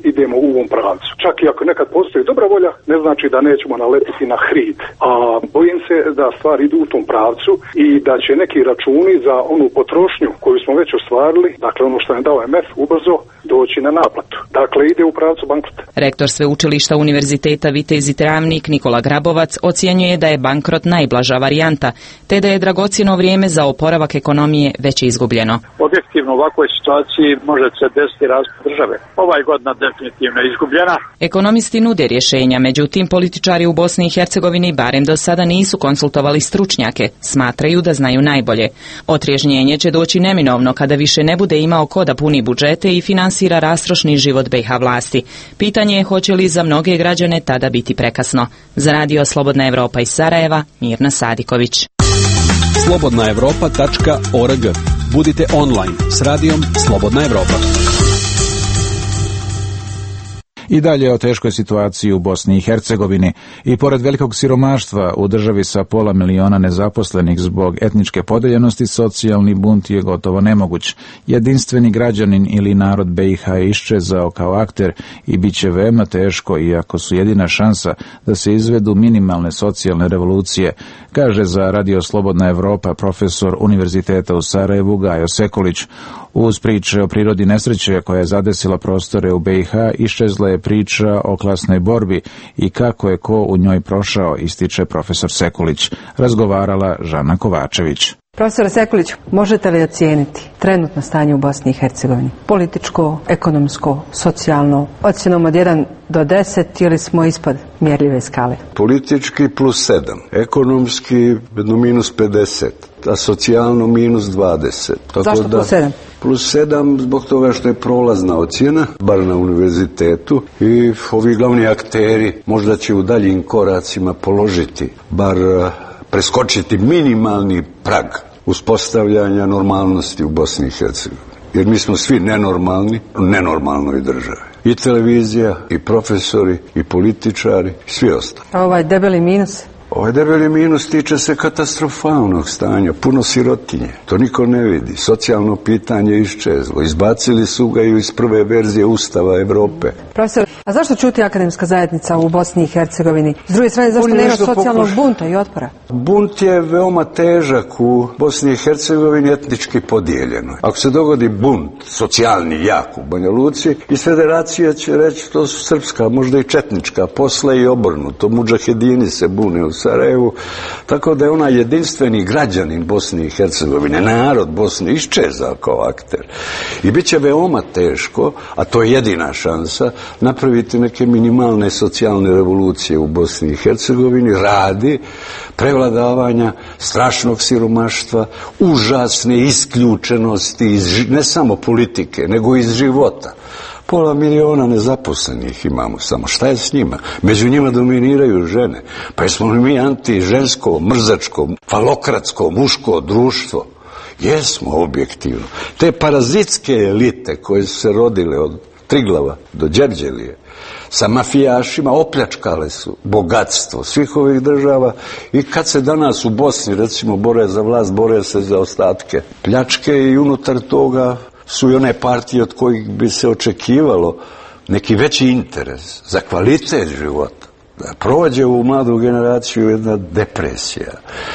idemo u ovom pravcu. Čak i ako nekad postoji dobra volja, ne znači da nećemo naletiti na hrid. A bojim se da stvari idu u tom pravcu i da će neki računi za onu potrošnju koju smo već ostvarili, dakle ono što je dao em ef, ubrzo doći na naplatu. Dakle, ide u pravcu bankrota. Rektor Sveučilišta Univerziteta Vitez i Travnik Nikola Grabovac ocjenjuje da je bankrot najblaža varijanta, te da je dragocjeno vrijeme za oporavak ekonomije već izgubljeno. Objektivno u ovakvoj situaciji može se desiti raspad države. Ova je godina definitivno izgubljena. Ekonomisti nude rješenja, međutim političari u Bosni i Hercegovini barem do sada nisu konsultovali stručnjake, smatraju da znaju najbolje. Otriježnjenje će doći neminovno kada više ne bude imao ko da puni budžete i finansira rastrošni život be i ha vlasti. Pitanje je hoće li za mnoge građane tada biti prekasno. Za Radio Slobodna Evropa iz Sarajeva, Mirna Sadiković. slobodna evropa tačka org. Budite online s radijom Slobodna Evropa. I dalje o teškoj situaciji u Bosni i Hercegovini. I pored velikog siromaštva u državi sa pola miliona nezaposlenih zbog etničke podeljenosti, socijalni bunt je gotovo nemoguć. Jedinstveni građanin ili narod be i ha je iščezao kao akter i bit će veoma teško, iako su jedina šansa da se izvedu minimalne socijalne revolucije, kaže za Radio Slobodna Evropa profesor Univerziteta u Sarajevu Gajo Sekulić. Uz priče o prirodi nesreće koja je zadesila prostore u be i ha, iščezla je priča o klasnoj borbi i kako je ko u njoj prošao, ističe profesor Sekulić. Razgovarala Žana Kovačević. Profesor Sekulić, možete li ocijeniti trenutno stanje u Bosni i Hercegovini? Političko, ekonomsko, socijalno, ocjenom od jedan do deset ili smo ispod mjerljive skale? Politički plus sedam, ekonomski jedno minus pedeset, a socijalno minus dvadeset. Tako Zašto da, plus sedam? Plus sedam zbog toga što je prolazna ocjena, bar na univerzitetu, i ovi glavni akteri možda će u daljim koracima položiti, bar preskočiti minimalni prag uspostavljanja normalnosti u Bosni i Hercegovini. Jer mi smo svi nenormalni u nenormalnoj državi. I televizija, i profesori, i političari, i svi ostali. A ovaj debeli minus? Ovaj debeli minus tiče se katastrofalnog stanja, puno sirotinje. To niko ne vidi. Socijalno pitanje iščezlo. Izbacili su ga i iz prve verzije Ustava Evrope. Profesor, a zašto čuti akademska zajednica u Bosni i Hercegovini? S druge strane, zašto nema socijalnog pokuš... bunta i otpora? Bunt je veoma težak u Bosni i Hercegovini, etnički podijeljeno. Ako se dogodi bunt, socijalni, jak u Banja Luci, iz federacije će reći to su srpska, možda i četnička, posle i obrnuto. Mudžahedini se bune u Sarajevu, tako da je ona jedinstveni građanin Bosne i Hercegovine, narod Bosne, iščezao kao akter. I bit će veoma teško, a to je jedina šansa, napraviti neke minimalne socijalne revolucije u Bosni i Hercegovini radi prevladavanja strašnog siromaštva, užasne isključenosti iz ne samo politike, nego iz života. Pola miliona nezaposlenih imamo samo. Šta je s njima? Među njima dominiraju žene. Pa jesmo li mi anti-žensko, mrzačko, falokratsko, muško društvo? Jesmo, objektivno. Te parazitske elite koje su se rodile od Triglava do Đerđelije sa mafijašima opljačkale su bogatstvo svih ovih država i kad se danas u Bosni recimo bore za vlast, bore se za ostatke pljačke i unutar toga su i one partije od kojih bi se očekivalo neki veći interes za kvalitet života. Da prođe u mladu generaciju jedna depresija,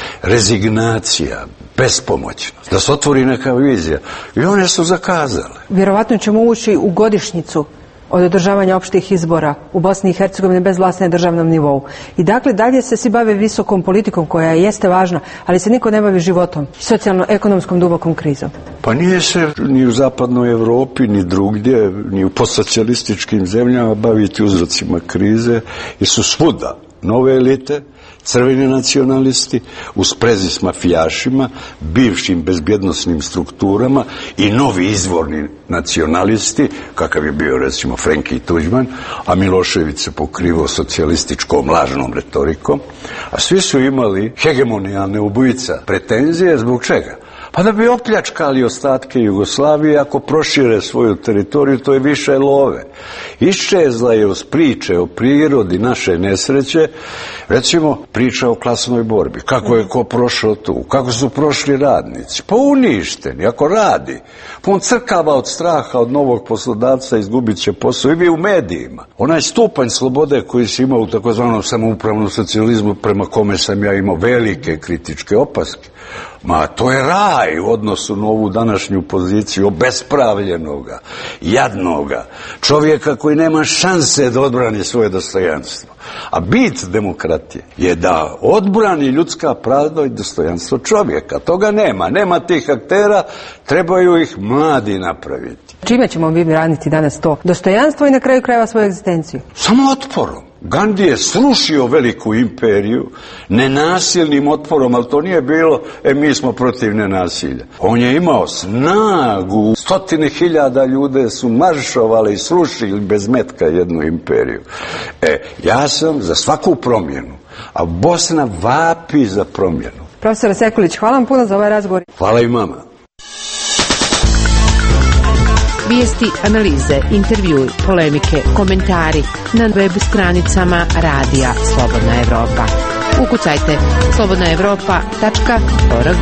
rezignacija, bespomoćnost, da se otvori neka vizija. I one su zakazale. Vjerovatno ćemo ući u godišnjicu od održavanja opštih izbora u Bosni i Hercegovini bez vlasti na državnom nivou. I dakle, dalje se svi bave visokom politikom koja jeste važna, ali se niko ne bavi životom, socijalno-ekonomskom dubokom krizom. Pa nije se ni u zapadnoj Evropi, ni drugdje, ni u postsocijalističkim zemljama baviti uzrocima krize, jer su svuda nove elite, crveni nacionalisti u sprezi s mafijašima, bivšim bezbjednosnim strukturama i novi izvorni nacionalisti, kakav je bio recimo Frenki Tuđman, a Milošević se pokrivao socijalističkom lažnom retorikom, a svi su imali hegemonijalne ubojica pretenzije zbog čega? Pa da bi opljačkali ostatke Jugoslavije, ako prošire svoju teritoriju, to je više love. Iščezla je uz priče o prirodi naše nesreće, recimo priča o klasnoj borbi. Kako je ko prošao tu? Kako su prošli radnici? Pa uništeni, ako radi. Pa on crkava od straha od novog poslodavca, izgubit će posao i bi u medijima. Onaj stupanj slobode koji si imao u takozvanom samoupravnom socijalizmu, prema kome sam ja imao velike kritičke opaske, ma to je raj u odnosu na ovu današnju poziciju obespravljenoga, jadnoga, čovjeka koji nema šanse da odbrani svoje dostojanstvo. A bit demokratije je da odbrani ljudska prava i dostojanstvo čovjeka. Toga nema. Nema tih aktera, trebaju ih mladi napraviti. Čime ćemo vi braniti danas to dostojanstvo i na kraju krajeva svoju egzistenciju? Samo otporom. Gandhi je srušio veliku imperiju nenasilnim otporom, ali to nije bilo, e mi smo protiv nenasilja. On je imao snagu, stotine hiljada ljude su maršovali i srušili bez metka jednu imperiju. E, ja sam za svaku promjenu, a Bosna vapi za promjenu. Profesor Sekulić, hvala vam puno za ovaj razgovor. Hvala i mama. Vijesti, analize, intervjui, polemike, komentari na web stranicama Radija Slobodna Evropa. Ukucajte slobodna evropa tačka org.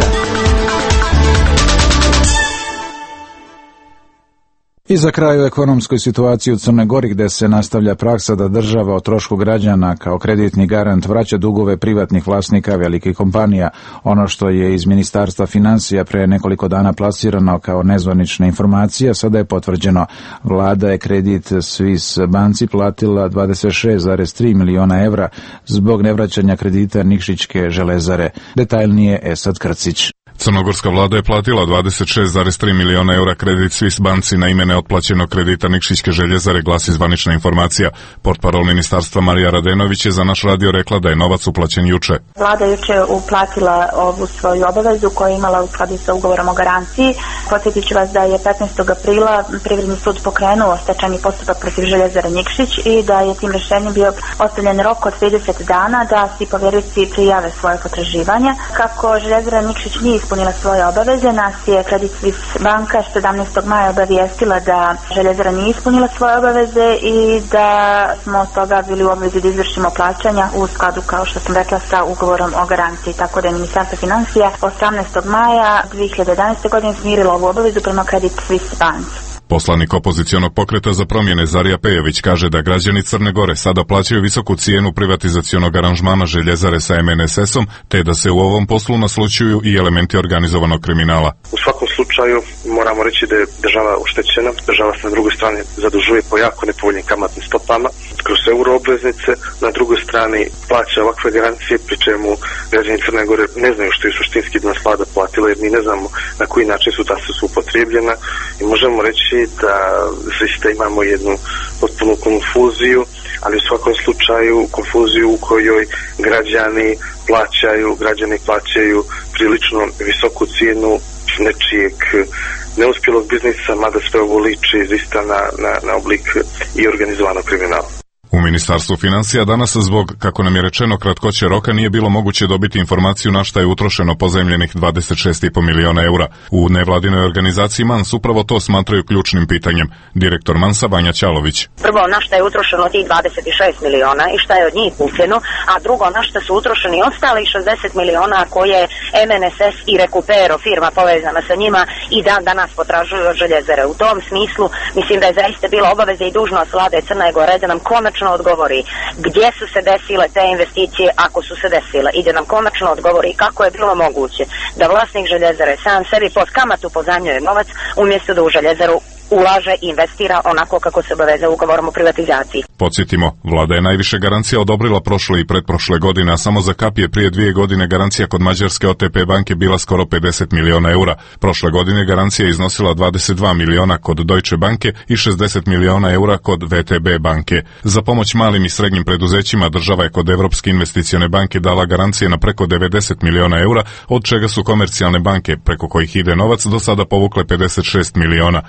I za kraj o ekonomskoj situaciji u Crnoj Gori, gde se nastavlja praksa da država o trošku građana kao kreditni garant vraća dugove privatnih vlasnika velikih kompanija. Ono što je iz Ministarstva finansija pre nekoliko dana plasirano kao nezvanična informacija, sada je potvrđeno. Vlada je kredit Swiss banci platila dvadeset šest zarez tri miliona evra zbog nevraćanja kredita Nikšićke železare. Detaljnije Esad Krcić. Crnogorska vlada je platila dvadeset šest zarez tri miliona eura kredit Swiss banci na ime neotplaćenog kredita Nikšićke željezare, glasi zvanična informacija. Portparol ministarstva Marija Radenović je za naš radio rekla da je novac uplaćen juče. Vlada juče uplatila ovu svoju obavezu koju je imala u skladu sa ugovorom o garanciji. Podsjetit ću vas da je petnaestog aprila Privredni sud pokrenuo stečajni postupak protiv željezare Nikšić i da je tim rješenjem bio ostavljen rok od trideset dana da svi povjerioci prijave svoje potraživanja. Kako željezara Nikšić nije ispunila svoje obaveze, nas je Credit Suisse banka sedamnaestog maja obavijestila da željezara nije ispunila svoje obaveze i da smo od toga bili u obvezi da izvršimo plaćanja u skladu, kao što sam rekla, sa ugovorom o garanciji. Tako da je Ministarstvo financija osamnaestog maja dvije hiljade jedanaeste. godine smirilo ovu obavezu prema Credit Suisse banci. Poslanik opozicionog pokreta za promjene Zarija Pejović kaže da građani Crne Gore sada plaćaju visoku cijenu privatizacionog aranžmana željezare sa em en es esom, te da se u ovom poslu naslućuju i elementi organizovanog kriminala. U svakom slučaju moramo reći da je država oštećena, država se na drugoj strani zadužuje po jako nepovoljnim kamatnim stopama kroz euro obveznice, na drugoj strani plaća ovakve garancije, pri čemu građani Crne Gore ne znaju što je suštinski da nas vlada platila, jer mi ne znamo na koji način su ta sredstva upotrijebljena i možemo reći da zaista imamo jednu potpunu konfuziju, ali u svakom slučaju konfuziju u kojoj građani plaćaju, građani plaćaju prilično visoku cijenu nečijeg neuspjelog biznisa, mada sve ovo liči zaista na, na, na oblik i organizovanog kriminala. U Ministarstvu financija danas zbog, kako nam je rečeno, kratkoće roka nije bilo moguće dobiti informaciju na šta je utrošeno pozajmljenih dvadeset šest zarez pet miliona eura. U nevladinoj organizaciji Mans upravo to smatraju ključnim pitanjem. Direktor Mansa Vanja Ćalović. Prvo, na šta je utrošeno tih dvadeset šest miliona i šta je od njih kupljeno, a drugo, na šta su utrošeni ostali šezdeset miliona koje em en es es i Recupero, firma povezana sa njima, i dan danas potražuju od željezare. U tom smislu mislim da je zaista bila obaveza i dužnost vlade Crne Gore da nam konačno odgovori gdje su se desile te investicije, ako su se desile, i da nam konačno odgovori kako je bilo moguće da vlasnik željezare sam sebi pod kamatu pozajmljuje novac umjesto da u željezaru ulaže i investira onako kako se obaveze ugovorom o privatizaciji. Podsjetimo, vlada je najviše garancija odobrila prošle i pretprošle godine, a samo za kap je prije dvije godine garancija kod mađarske o te pe banke bila skoro pedeset miliona eura. Prošle godine garancija je iznosila dvadeset dva miliona kod Deutsche banke i šezdeset miliona eura kod ve te be banke. Za pomoć malim i srednjim preduzećima država je kod Evropske investicione banke dala garancije na preko devedeset miliona eura, od čega su komercijalne banke, preko kojih ide novac, do sada povukle pedeset šest miliona. Ukupan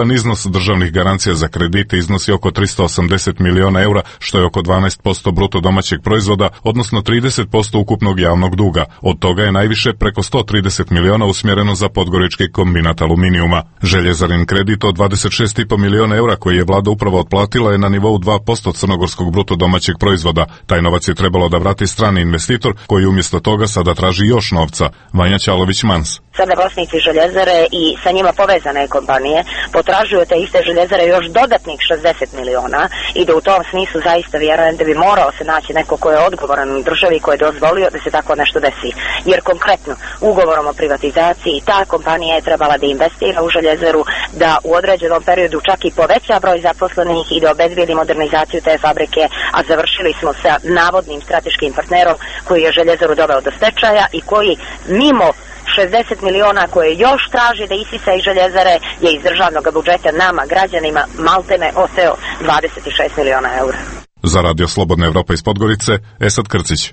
Ukupan iznos državnih garancija za kredite iznosi oko tristo osamdeset miliona eura, što je oko dvanaest posto bruto domaćeg proizvoda, odnosno trideset posto ukupnog javnog duga. Od toga je najviše preko sto trideset miliona usmjereno za podgorički kombinat aluminijuma. Željezarin kredit od dvadeset šest i po miliona eura koji je vlada upravo otplatila je na nivou dva posto crnogorskog bruto domaćeg proizvoda. Taj novac je trebalo da vrati strani investitor koji umjesto toga sada traži još novca. Vanja Ćalović-Mans. Sada vlasnici željezare i sa njima povezane kompanije potražuju te iste željezare još dodatnih šezdeset miliona i da u tom smislu zaista vjerujem da bi morao se naći neko ko je odgovoran u državi koji je dozvolio da se tako nešto desi. Jer konkretno ugovorom o privatizaciji ta kompanija je trebala da investira u željezaru, da u određenom periodu čak i poveća broj zaposlenih i da obezbijedi modernizaciju te fabrike, a završili smo sa navodnim strateškim partnerom koji je željezaru doveo do stečaja i koji mimo šezdeset miliona koje još traži da isisa iz željezare je iz državnog budžeta nama, građanima, maltene oseo dvadeset šest miliona eura. Za Radio Slobodna Evropa iz Podgorice, Esad Krcić.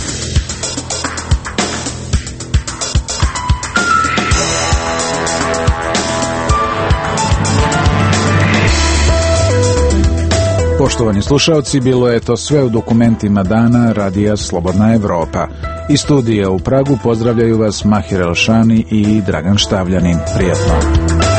Poštovani slušalci, bilo je to sve u dokumentima dana Radija Slobodna Evropa. Iz studija u Pragu pozdravljaju vas Mahir Elšani i Dragan Štavljanin. Prijetno.